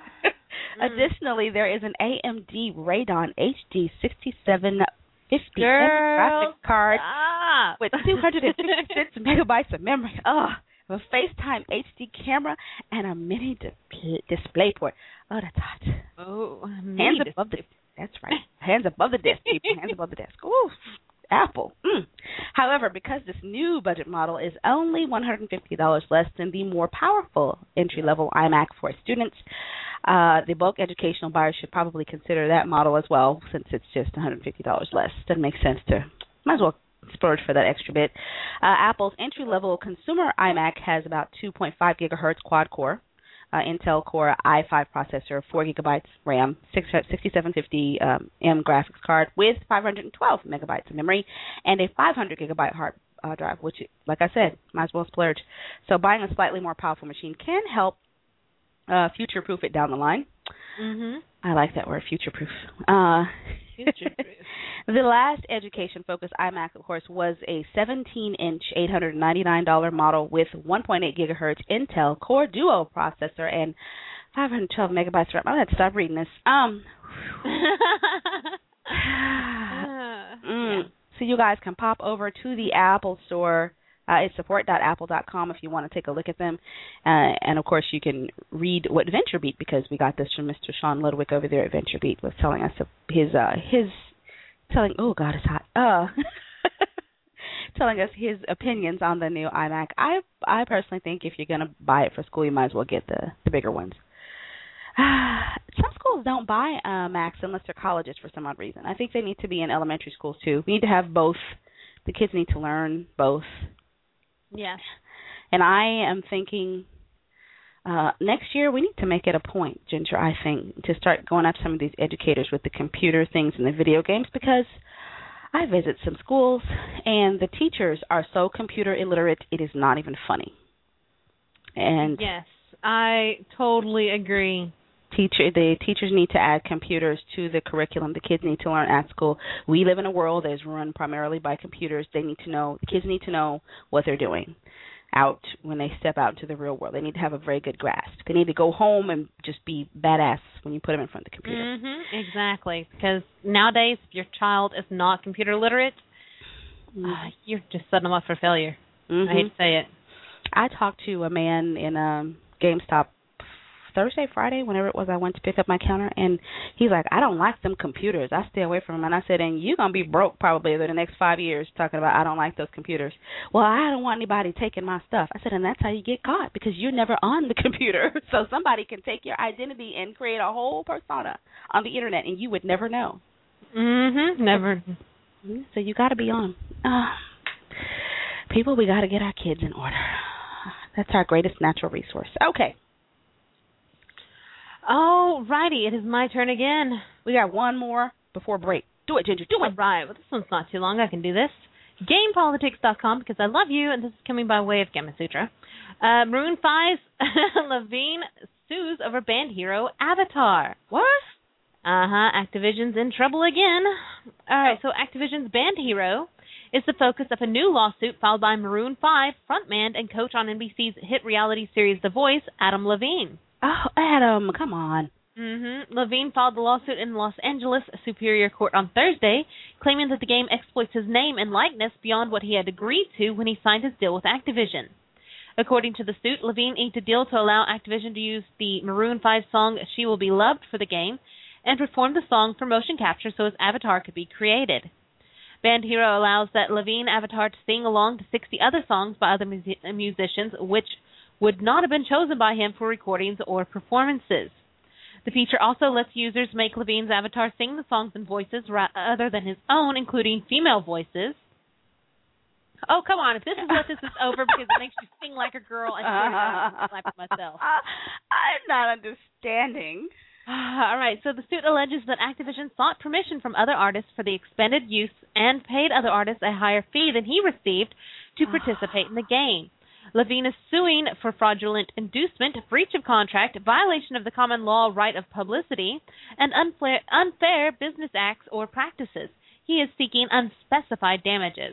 S3: mm. additionally, there is an A M D Radeon H D sixty-seven fifty graphics card
S2: stop.
S3: with two hundred sixty-six megabytes of memory. Oh, a FaceTime H D camera and a mini di- display port. Oh, that's hot.
S2: Oh,
S3: hands above the. That's right. Hands above the desk, people. Hands above the desk. Ooh. Apple. Mm. However, because this new budget model is only one hundred fifty dollars less than the more powerful entry-level iMac for students, uh, the bulk educational buyers should probably consider that model as well, since it's just one hundred fifty dollars less. Doesn't make sense to, might as well splurge for that extra bit. Uh, Apple's entry-level consumer iMac has about two point five gigahertz quad-core uh, Intel Core i five processor, four gigabytes RAM, sixty-seven fifty um, M graphics card with five hundred twelve megabytes of memory, and a five hundred gigabyte hard uh, drive, which, like I said, might as well splurge. So buying a slightly more powerful machine can help uh, future-proof it down the line.
S2: Mm-hmm.
S3: I like that word, future-proof. Uh,
S2: Future-proof.
S3: The last education-focused iMac, of course, was a seventeen-inch, eight hundred ninety-nine dollars model with one point eight gigahertz Intel Core Duo processor and five hundred twelve megabytes RAM. I'm going to stop reading this. Um, mm. So you guys can pop over to the Apple Store. Uh, it's support dot apple dot com if you want to take a look at them. Uh, and, of course, you can read what VentureBeat, because we got this from Mister Sean Ludwig over there at VentureBeat, was telling us his, uh, his telling, oh, God, it's hot, uh, telling us his opinions on the new iMac. I I personally think if you're going to buy it for school, you might as well get the, the bigger ones. Some schools don't buy uh, Macs unless they're colleges for some odd reason. I think they need to be in elementary schools, too. We need to have both. The kids need to learn both.
S2: Yes.
S3: And I am thinking uh, next year we need to make it a point, Ginger, I think, to start going up some of these educators with the computer things and the video games, because I visit some schools and the teachers are so computer illiterate it is not even funny. And
S2: yes, I totally agree.
S3: Teacher, the teachers need to add computers to the curriculum. The kids need to learn at school. We live in a world that is run primarily by computers. They need to know, the kids need to know what they're doing out when they step out into the real world. They need to have a very good grasp. They need to go home and just be badass when you put them in front of the computer.
S2: Mm-hmm, exactly, because nowadays if your child is not computer literate, mm-hmm. uh, you're just setting them up for failure. Mm-hmm. I hate to say it.
S3: I talked to a man in um, GameStop Thursday, Friday, whenever it was I went to pick up my counter, and he's like, I don't like them computers. I stay away from them. And I said, and you're going to be broke probably over the next five years talking about I don't like those computers. Well, I don't want anybody taking my stuff. I said, and that's how you get caught, because you're never on the computer. So somebody can take your identity and create a whole persona on the Internet, and you would never know.
S2: Mm-hmm, never.
S3: So you got to be on. Uh, people, we got to get our kids in order. That's our greatest natural resource. Okay.
S2: Oh, righty. It is my turn again.
S3: We got one more before break. Do it, Ginger. Do it.
S2: All right. Well, this one's not too long. I can do this. Game Politics dot com, because I love you, and this is coming by way of Gamma Sutra. Uh, Maroon five's Levine sues over band hero Avatar.
S3: What?
S2: Uh-huh. Activision's in trouble again. All right. So Activision's band hero is the focus of a new lawsuit filed by Maroon five frontman and coach on N B C's hit reality series The Voice, Adam Levine.
S3: Oh, Adam, come on.
S2: Mm-hmm. Levine filed the lawsuit in Los Angeles Superior Court on Thursday, claiming that the game exploits his name and likeness beyond what he had agreed to when he signed his deal with Activision. According to the suit, Levine inked a deal to allow Activision to use the Maroon five song She Will Be Loved for the game and perform the song for motion capture so his avatar could be created. Band Hero allows that Levine avatar to sing along to sixty other songs by other mu- musicians, which would not have been chosen by him for recordings or performances. The feature also lets users make Levine's avatar sing the songs in voices ra- other than his own, including female voices. Oh, come on. If this is what this is over because it makes you sing like a girl, I swear to God, I'm slapping myself.
S3: I'm not understanding.
S2: All right, so the suit alleges that Activision sought permission from other artists for the expanded use and paid other artists a higher fee than he received to participate in the game. Levine is suing for fraudulent inducement, breach of contract, violation of the common law right of publicity, and unfair, unfair business acts or practices. He is seeking unspecified damages.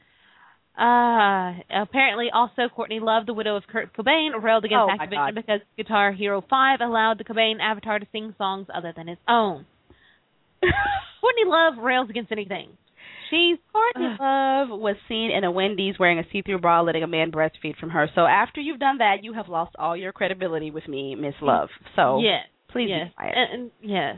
S2: Uh, apparently, also, Courtney Love, the widow of Kurt Cobain, railed against
S3: oh
S2: Activision because Guitar Hero five allowed the Cobain avatar to sing songs other than his own. Courtney Love rails against anything. She's
S3: Courtney uh, Love was seen in a Wendy's wearing a see-through bra, letting a man breastfeed from her. So after you've done that, you have lost all your credibility with me, Miss Love. So
S2: yes,
S3: please
S2: yes,
S3: be quiet.
S2: And, and, yes.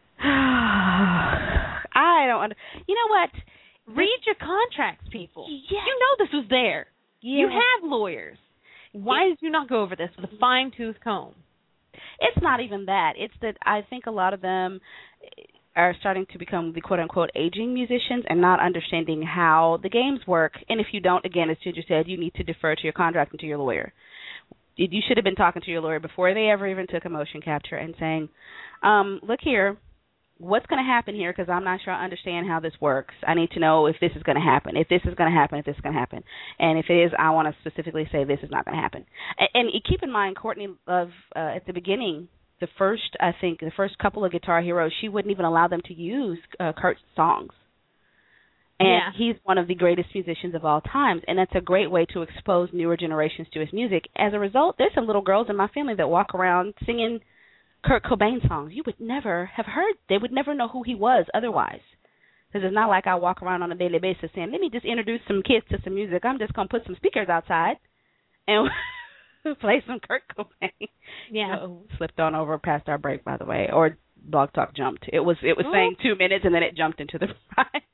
S3: I don't. Under- you know what?
S2: Read your contracts, people.
S3: Yes.
S2: You know this was there.
S3: Yes.
S2: You have lawyers. Why did you not go over this with a fine-tooth comb?
S3: It's not even that. It's that I think a lot of them, are starting to become the quote-unquote aging musicians and not understanding how the games work. And if you don't, again, as Ginger said, you need to defer to your contract and to your lawyer. You should have been talking to your lawyer before they ever even took a motion capture and saying, um, look here, what's going to happen here, because I'm not sure I understand how this works. I need to know if this is going to happen, if this is going to happen, if this is going to happen. And if it is, I want to specifically say this is not going to happen. And, and keep in mind, Courtney Love, uh, at the beginning, the first, I think, the first couple of Guitar Heroes, she wouldn't even allow them to use uh, Kurt's songs. And
S2: yeah.
S3: he's one of the greatest musicians of all times, and that's a great way to expose newer generations to his music. As a result, there's some little girls in my family that walk around singing Kurt Cobain songs. You would never have heard. They would never know who he was otherwise. Because it's not like I walk around on a daily basis saying, let me just introduce some kids to some music. I'm just going to put some speakers outside and play some Kurt Cobain.
S2: Yeah.
S3: So, slipped on over past our break, by the way, or Blog Talk jumped. It was it was Ooh. saying two minutes, and then it jumped into the prize.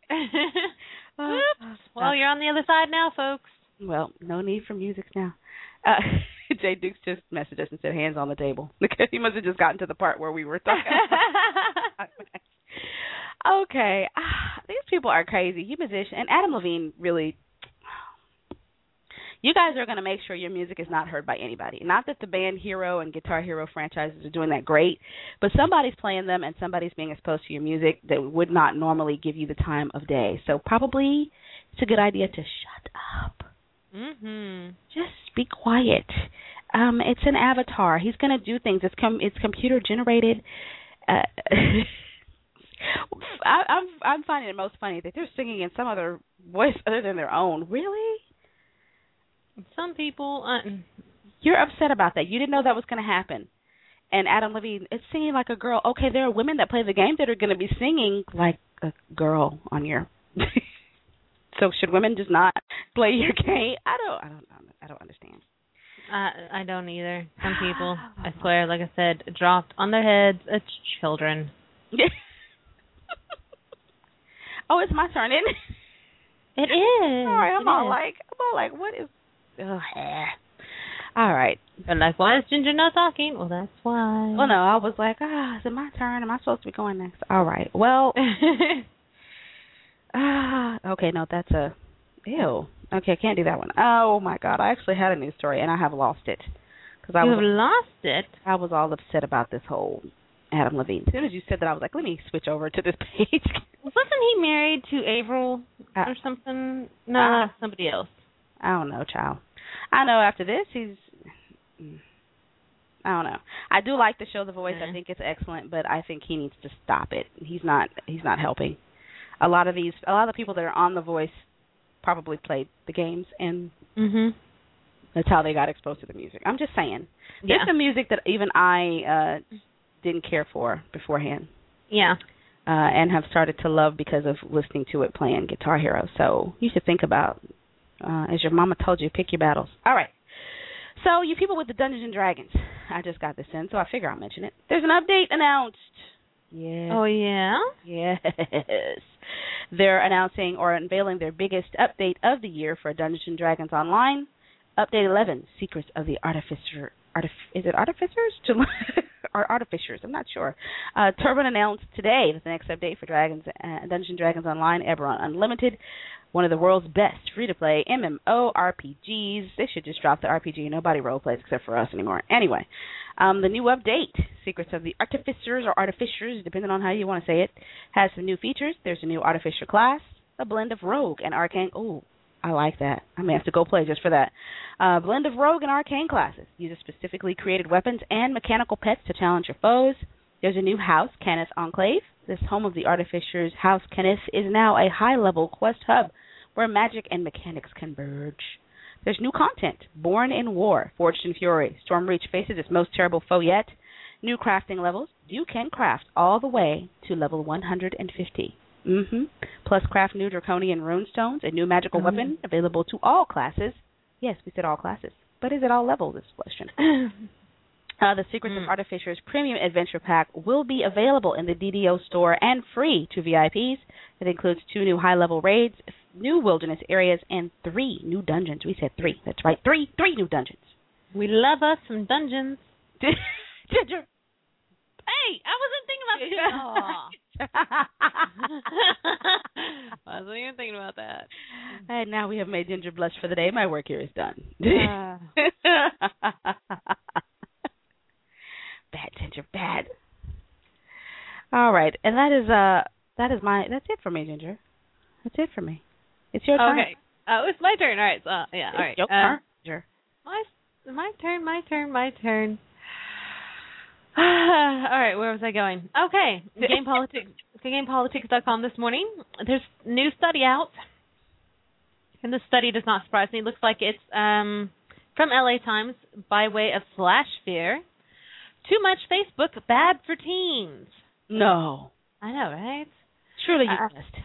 S2: Oops. Well, you're on the other side now, folks.
S3: Well, no need for music now. Uh, Jay Dukes just messaged us and said, hands on the table. He must have just gotten to the part where we were talking. Okay. Ah, these people are crazy. You musician. And Adam Levine really, you guys are going to make sure your music is not heard by anybody. Not that the band Hero and Guitar Hero franchises are doing that great, but somebody's playing them and somebody's being exposed to your music that would not normally give you the time of day. So probably it's a good idea to shut up.
S2: Mm-hmm.
S3: Just be quiet. Um, it's an avatar. He's going to do things. It's com- it's computer generated. Uh, I, I'm I'm finding it most funny that they're singing in some other voice other than their own. Really?
S2: Some people. Uh,
S3: You're upset about that. You didn't know that was going to happen. And Adam Levine is singing like a girl. Okay, there are women that play the game that are going to be singing like a girl on your. So should women just not play your game? I don't. I don't. I don't understand.
S2: I I don't either. Some people, I swear, like I said, dropped on their heads as children.
S3: Oh, it's my turn, isn't it?
S2: It is.
S3: Sorry, I'm
S2: it
S3: all
S2: is.
S3: like, I'm all like, what is? Ugh. All right.
S2: They're like, why is Ginger not talking? Well, that's why.
S3: Well, no, I was like, ah, is it my turn? Am I supposed to be going next? All right. Well. Ah, okay, no, that's a, ew. Okay, I can't do that one. Oh, my God. I actually had a news story, and I have lost it. Cause I
S2: you
S3: was,
S2: have lost it?
S3: I was all upset about this whole Adam Levine. As soon as you said that, I was like, let me switch over to this page.
S2: Wasn't he married to Avril uh, or something? No,
S3: uh,
S2: somebody else.
S3: I don't know, child. I know after this, he's, I don't know. I do like the show The Voice. Mm-hmm. I think it's excellent, but I think he needs to stop it. He's not, he's not helping. A lot of these, a lot of the people that are on The Voice probably played the games, and
S2: mm-hmm.
S3: that's how they got exposed to the music. I'm just saying.
S2: Yeah.
S3: There's some music that even I uh, didn't care for beforehand.
S2: Yeah.
S3: Uh, and have started to love because of listening to it playing Guitar Hero. So you should think about, uh, as your mama told you, pick your battles. All right. So you people with the Dungeons and Dragons, I just got this in, so I figure I'll mention it. There's an update announced. Yes.
S2: Oh, yeah?
S3: Yes. They're announcing or unveiling their biggest update of the year for Dungeons and Dragons Online. Update eleven, Secrets of the Artificer. Artif- is it Artificers? or Artificers, I'm not sure. Uh, Turbine announced today that the next update for Dragons, uh, Dungeons and Dragons Online, Eberron Unlimited, one of the world's best free-to-play M M O R P Gs. They should just drop the R P G. Nobody role-plays except for us anymore. Anyway, um, the new update, Secrets of the Artificers or Artificers, depending on how you want to say it, has some new features. There's a new Artificer class, a blend of Rogue and Arcane. Oh, I like that. I may have to go play just for that. A uh, blend of Rogue and Arcane classes. Uses specifically created weapons and mechanical pets to challenge your foes. There's a new house, Kenneth Enclave. This home of the Artificers, House Kenneth, is now a high-level quest hub where magic and mechanics converge. There's new content, Born in War, Forged in Fury. Stormreach faces its most terrible foe yet. New crafting levels. You can craft all the way to level one hundred fifty. Mm-hmm. Plus craft new Draconian Runestones, a new magical mm-hmm. weapon available to all classes. Yes, we said all classes. But is it all levels, is the question. Uh, the Secrets mm. of Artificers Premium Adventure Pack will be available in the D D O store and free to V I Ps. It includes two new high-level raids, new wilderness areas, and three new dungeons. We said three. That's right. Three. Three new dungeons.
S2: We love us some dungeons.
S3: Ginger.
S2: Hey, I wasn't thinking about you. I wasn't even thinking about that.
S3: And now we have made Ginger blush for the day. My work here is done.
S2: Uh.
S3: Bad, Ginger, bad. All right, and that is uh that is my that's it for me, Ginger. That's it for me. It's your turn.
S2: Okay. Oh, it's my turn. All right. So, uh, yeah. All right.
S3: Your
S2: uh,
S3: turn, Ginger.
S2: My my turn. My turn. My turn. All right. Where was I going? Okay. Game Politics. Game Politics dot com this morning. There's a new study out, and this study does not surprise me. It looks like it's um from L A Times by way of Slashsphere. Too much Facebook, bad for teens.
S3: No.
S2: I know, right?
S3: Surely you
S2: Uh,
S3: must.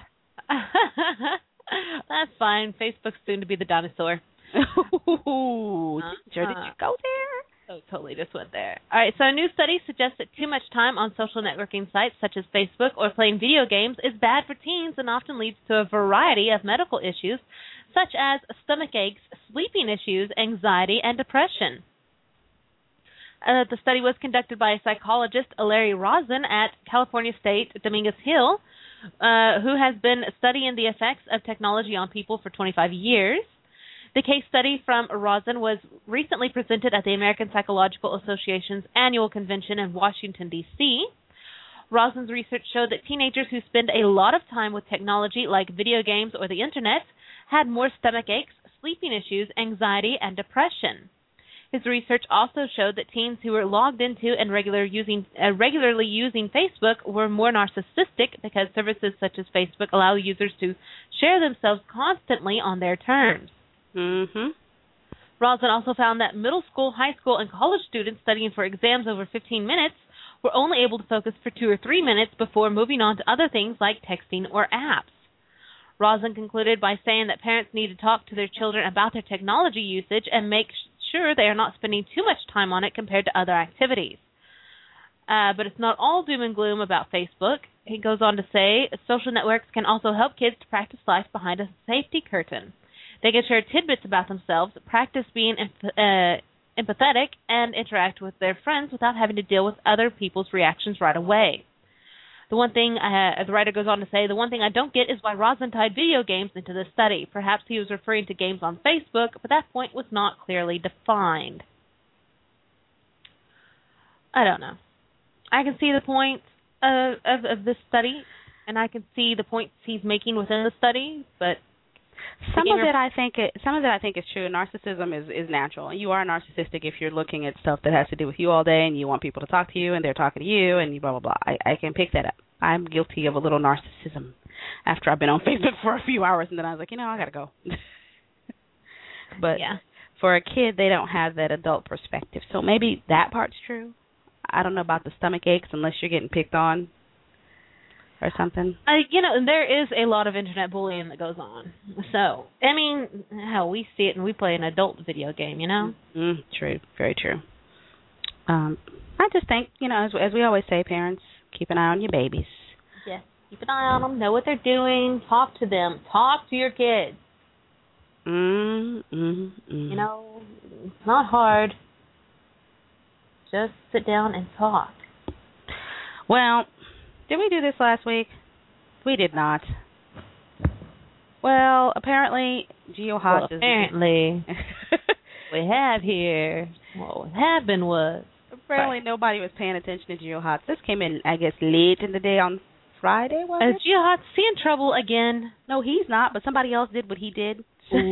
S2: That's fine. Facebook's soon to be the dinosaur.
S3: Ooh, Ginger, did you go there?
S2: Oh, totally just went there. All right, so a new study suggests that too much time on social networking sites such as Facebook or playing video games is bad for teens and often leads to a variety of medical issues such as stomach aches, sleeping issues, anxiety, and depression. Uh, the study was conducted by psychologist Larry Rosen at California State Dominguez Hill, uh, who has been studying the effects of technology on people for twenty-five years. The case study from Rosen was recently presented at the American Psychological Association's annual convention in Washington, D C Rosen's research showed that teenagers who spend a lot of time with technology like video games or the Internet had more stomach aches, sleeping issues, anxiety, and depression. His research also showed that teens who were logged into and regular using, uh, regularly using Facebook were more narcissistic because services such as Facebook allow users to share themselves constantly on their terms.
S3: Mm-hmm.
S2: Rosen also found that middle school, high school, and college students studying for exams over fifteen minutes were only able to focus for two or three minutes before moving on to other things like texting or apps. Rosen concluded by saying that parents need to talk to their children about their technology usage and make sure they are not spending too much time on it compared to other activities. Uh, but it's not all doom and gloom about Facebook. He goes on to say social networks can also help kids to practice life behind a safety curtain. They can share tidbits about themselves, practice being uh, empathetic, and interact with their friends without having to deal with other people's reactions right away. The one thing, uh, the writer goes on to say, the one thing I don't get is why Rosen tied video games into this study. Perhaps he was referring to games on Facebook, but that point was not clearly defined. I don't know. I can see the point of, of, of this study, and I can see the points he's making within the study, but
S3: some of it I think it, some of it I think is true. Narcissism is, is natural. You are narcissistic if you're looking at stuff that has to do with you all day and you want people to talk to you and they're talking to you and you blah blah blah. I, I can pick that up. I'm guilty of a little narcissism after I've been on Facebook for a few hours and then I was like, you know, I gotta go. But
S2: yeah.
S3: For a kid, they don't have that adult perspective. So maybe that part's true. I don't know about the stomach aches unless you're getting picked on or something.
S2: Uh, you know, there is a lot of internet bullying that goes on. So, I mean, hell, we see it and we play an adult video game, you know?
S3: Mm, true, very true. Um, I just think, you know, as, as we always say, parents, keep an eye on your babies.
S2: Yes, keep an eye on them, know what they're doing, talk to them, talk to your kids.
S3: Mm, mm, mm.
S2: You know, it's not hard. Just sit down and talk.
S3: Well, did we do this last week? We did not. Well, apparently, GeoHot
S2: well,
S3: is...
S2: apparently, we have here, what happened was...
S3: Apparently, right. Nobody was paying attention to GeoHot. This came in, I guess, late in the day on Friday, was
S2: uh,
S3: it?
S2: GeoHot's in trouble again.
S3: No, he's not, but somebody else did what he did.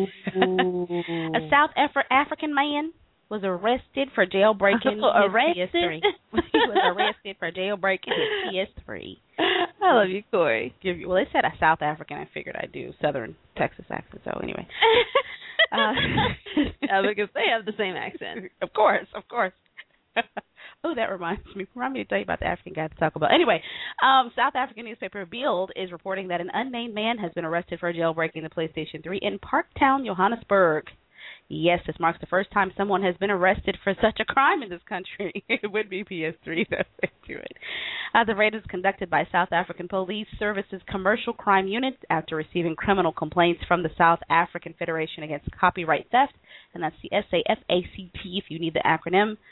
S3: A South Af- African man was arrested for jailbreaking
S2: oh,
S3: his
S2: arrested?
S3: P S three. He was arrested for jailbreaking his P S three.
S2: I love you, Corey.
S3: Well, they said a South African. I figured I'd do Southern Texas accent. So anyway, uh,
S2: yeah, because they have the same accent.
S3: Of course, of course. Oh, that reminds me. Remind me to tell you about the African guy to talk about. Anyway, um, South African newspaper Beeld is reporting that an unnamed man has been arrested for jailbreaking the PlayStation three in Parktown, Johannesburg. Yes, this marks the first time someone has been arrested for such a crime in this country. It would be P S three that way to it. Uh, the raid is conducted by South African Police Service's Commercial Crime Unit after receiving criminal complaints from the South African Federation Against Copyright Theft, and that's the S A F A C T if you need the acronym.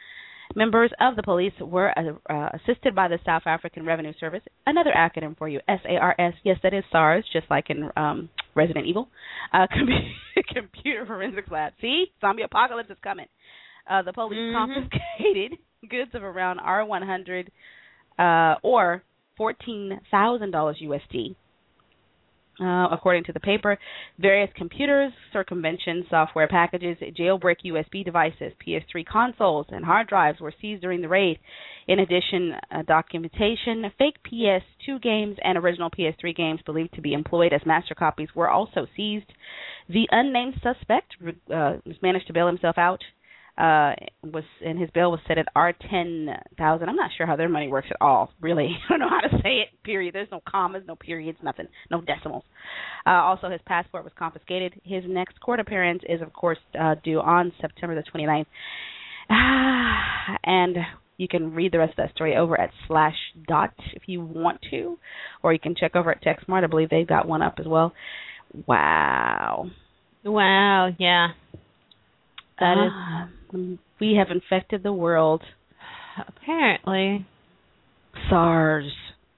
S3: Members of the police were uh, uh, assisted by the South African Revenue Service, another acronym for you, S A R S. Yes, that is SARS, just like in um, Resident Evil. Uh, com- computer Forensics Lab. See? Zombie apocalypse is coming. Uh, the police mm-hmm. confiscated goods of around R one hundred uh, or fourteen thousand dollars U S D. Uh, according to the paper, various computers, circumvention software packages, jailbreak U S B devices, P S three consoles, and hard drives were seized during the raid. In addition, uh, documentation, fake P S two games, and original P S three games believed to be employed as master copies were also seized. The unnamed suspect uh, managed to bail himself out. Uh, was and his bail was set at R ten thousand. I'm not sure how their money works at all. Really, I don't know how to say it. Period. There's no commas, no periods, nothing, no decimals. Uh, also, his passport was confiscated. His next court appearance is, of course, uh, due on September the twenty-ninth. Ah, and you can read the rest of that story over at Slash Dot if you want to, or you can check over at TechSmart. I believe they've got one up as well. Wow.
S2: Wow. Yeah. That
S3: uh, is. We have infected the world.
S2: Apparently.
S3: SARS.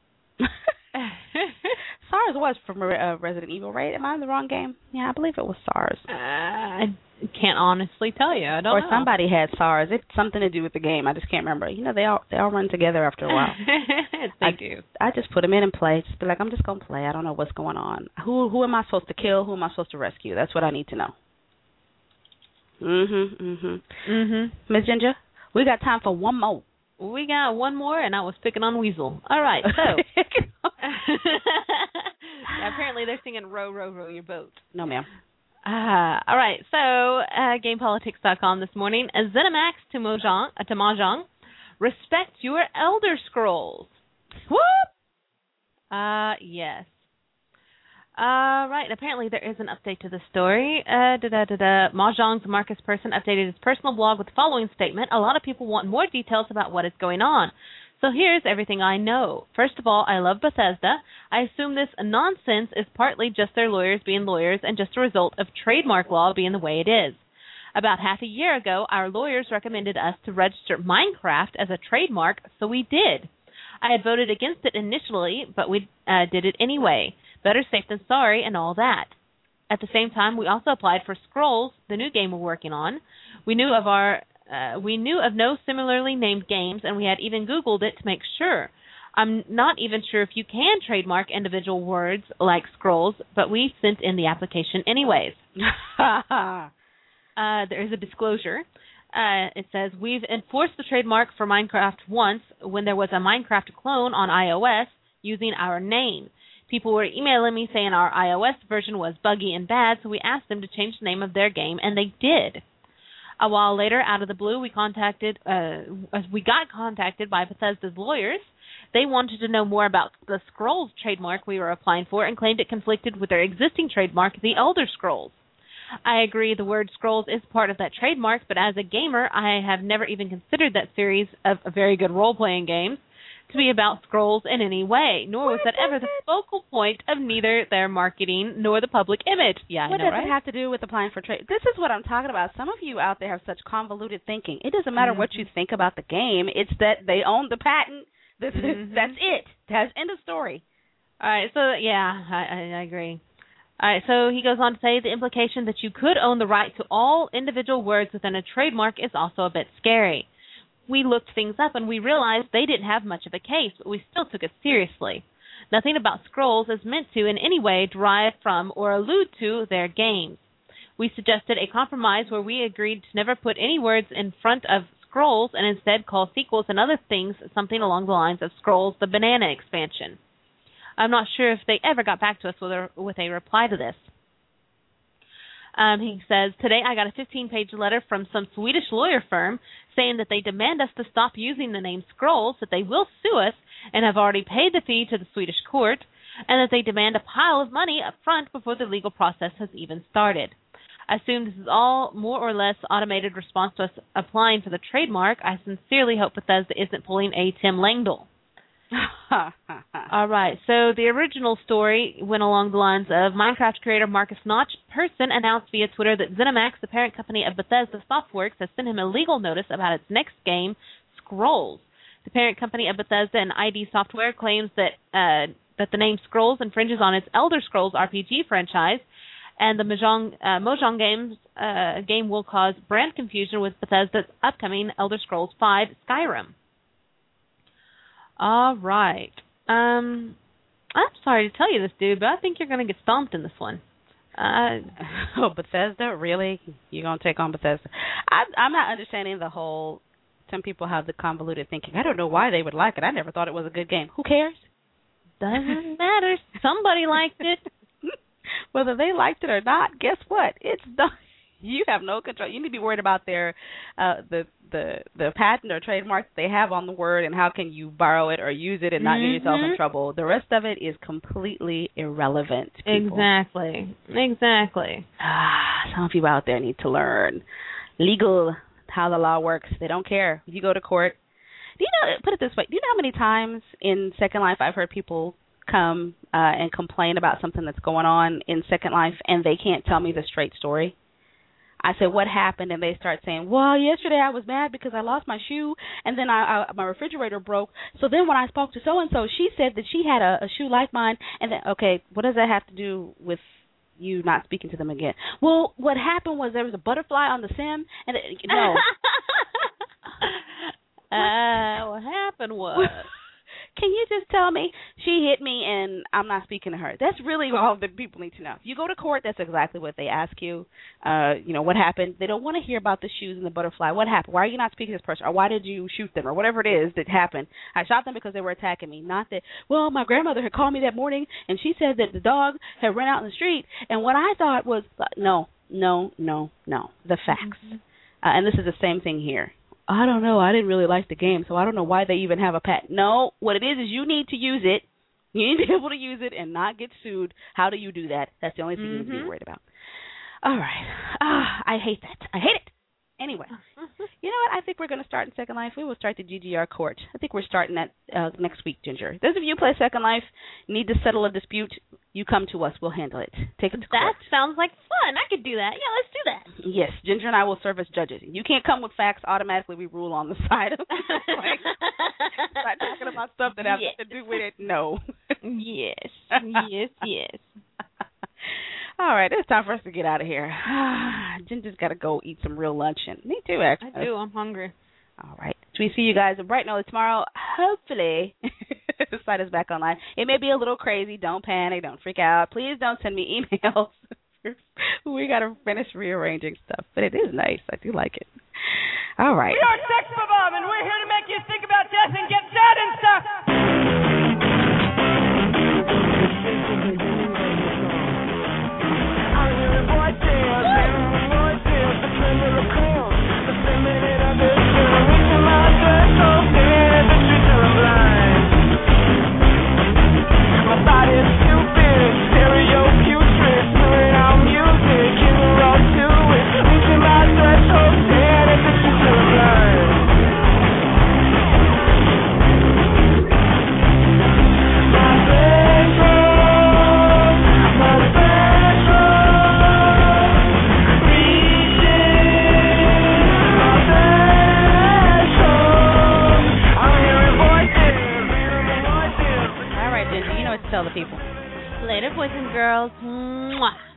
S3: SARS was from uh, Resident Evil, right? Am I in the wrong game? Yeah, I believe it was SARS.
S2: Uh, I can't honestly tell you. I don't
S3: or
S2: know.
S3: Or somebody had SARS. It's something to do with the game. I just can't remember. You know, they all they all run together after a while.
S2: they
S3: I,
S2: do.
S3: I just put them in and play. Just be like, I'm just going to play. I don't know what's going on. Who who am I supposed to kill? Who am I supposed to rescue? That's what I need to know. Mm-hmm, mm-hmm.
S2: Mm-hmm.
S3: Miss Ginger, we got time for one more.
S2: We got one more, and I was picking on Weasel. All right, so. yeah, apparently they're singing Row, Row, Row Your Boat.
S3: No, ma'am.
S2: Uh, all right, so uh, game politics dot com this morning. A ZeniMax to Mojang, uh, to Mahjong. Respect your Elder Scrolls. Whoop! Uh, yes. Uh, right, apparently there is an update to the story. Uh, da-da-da-da. Mahjong's Marcus Persson updated his personal blog with the following statement. A lot of people want more details about what is going on. So here's everything I know. First of all, I love Bethesda. I assume this nonsense is partly just their lawyers being lawyers and just a result of trademark law being the way it is. About half a year ago, our lawyers recommended us to register Minecraft as a trademark, so we did. I had voted against it initially, but we uh, did it anyway. Better safe than sorry and all that. At the same time, we also applied for Scrolls, the new game we're working on. We knew of our uh, we knew of no similarly named games, and we had even Googled it to make sure. I'm not even sure if you can trademark individual words like Scrolls, but we sent in the application anyways. uh, there is a disclosure. Uh, it says, we've enforced the trademark for Minecraft once when there was a Minecraft clone on iOS using our name. People were emailing me saying our iOS version was buggy and bad, so we asked them to change the name of their game, and they did. A while later, out of the blue, we contacted, uh, we got contacted by Bethesda's lawyers. They wanted to know more about the Scrolls trademark we were applying for and claimed it conflicted with their existing trademark, the Elder Scrolls. I agree the word Scrolls is part of that trademark, but as a gamer, I have never even considered that series of very good role-playing games to be about Scrolls in any way, nor was that ever the focal point of neither their marketing nor the public image. Yeah, I
S3: what
S2: know,
S3: does
S2: right?
S3: it have to do with applying for trade? This is what I'm talking about. Some of you out there have such convoluted thinking. It doesn't matter mm-hmm. what you think about the game. It's that they own the patent. This mm-hmm. That's it. That's end of story.
S2: All right, so, yeah, I, I, I agree. All right, so he goes on to say the implication that you could own the right to all individual words within a trademark is also a bit scary. We looked things up and we realized they didn't have much of a case, but we still took it seriously. Nothing about Scrolls is meant to in any way derive from or allude to their games. We suggested a compromise where we agreed to never put any words in front of Scrolls and instead call sequels and other things something along the lines of Scrolls the Banana expansion. I'm not sure if they ever got back to us with a, with a reply to this. Um, he says, today I got a fifteen-page letter from some Swedish lawyer firm saying that they demand us to stop using the name Scrolls, that they will sue us and have already paid the fee to the Swedish court, and that they demand a pile of money up front before the legal process has even started. I assume this is all more or less automated response to us applying for the trademark. I sincerely hope Bethesda isn't pulling a Tim Langdell. All right. So the original story went along the lines of Minecraft creator Marcus Notch Person announced via Twitter that ZeniMax, the parent company of Bethesda Softworks, has sent him a legal notice about its next game, Scrolls. The parent company of Bethesda and I D Software claims that uh, that the name Scrolls infringes on its Elder Scrolls R P G franchise, and the Mojang, uh, Mojang Games uh, game will cause brand confusion with Bethesda's upcoming Elder Scrolls five Skyrim. All right. Um, I'm sorry to tell you this, dude, but I think you're going to get stomped in this one. Uh,
S3: oh, Bethesda? Really? You're going to take on Bethesda? I, I'm not understanding the whole, some people have the convoluted thinking. I don't know why they would like it. I never thought it was a good game. Who cares?
S2: Doesn't matter. Somebody liked it.
S3: Whether they liked it or not, guess what? It's done. You have no control. You need to be worried about their uh, the the the patent or trademark that they have on the word, and how can you borrow it or use it and not
S2: mm-hmm.
S3: get yourself in trouble. The rest of it is completely irrelevant. People.
S2: Exactly. Exactly.
S3: Ah, some people out there need to learn legal how the law works. They don't care. You go to court. Do you know? Put it this way. Do you know how many times in Second Life I've heard people come uh, and complain about something that's going on in Second Life, and they can't tell me the straight story? I said, what happened? And they start saying, well, yesterday I was mad because I lost my shoe, and then I, I my refrigerator broke. So then when I spoke to so-and-so, she said that she had a, a shoe like mine. And then, okay, what does that have to do with you not speaking to them again? Well, what happened was there was a butterfly on the sim, and it, no.
S2: uh, what happened was...
S3: Can you just tell me she hit me and I'm not speaking to her? That's really all that people need to know. If you go to court, that's exactly what they ask you. Uh, you know, what happened? They don't want to hear about the shoes and the butterfly. What happened? Why are you not speaking to this person? Or why did you shoot them? Or whatever it is that happened. I shot them because they were attacking me. Not that, well, my grandmother had called me that morning and she said that the dog had run out in the street. And what I thought was, no, no, no, no. The facts. Mm-hmm. Uh, and this is the same thing here. I don't know. I didn't really like the game, so I don't know why they even have a patent. No, what it is is you need to use it. You need to be able to use it and not get sued. How do you do that? That's the only thing mm-hmm. you need to be worried about. All right. Ah, I hate that. I hate it. Anyway, you know what? I think we're going to start in Second Life. We will start the G G R court. I think we're starting that uh, next week, Ginger. Those of you who play Second Life, need to settle a dispute, you come to us. We'll handle it. Take it to court.
S2: That sounds like fun. I could do that. Yeah, let's do that.
S3: Yes, Ginger and I will serve as judges. You can't come with facts. Automatically, we rule on the side of like, start talking about stuff that has yes. to do with it. No.
S2: Yes. Yes, yes.
S3: All right, it's time for us to get out of here. Ginger's got to go eat some real lunch. And me too, actually.
S2: I do. I'm hungry.
S3: All right. So we see you guys bright and early tomorrow. Hopefully, the site is back online. It may be a little crazy. Don't panic. Don't freak out. Please don't send me emails. We got to finish rearranging stuff. But it is nice. I do like it. All right.
S4: We are Sex Bomb, and we're here to make you think about death and get sad and stuff.
S3: Tell the people.
S2: Later, boys and girls. Mwah.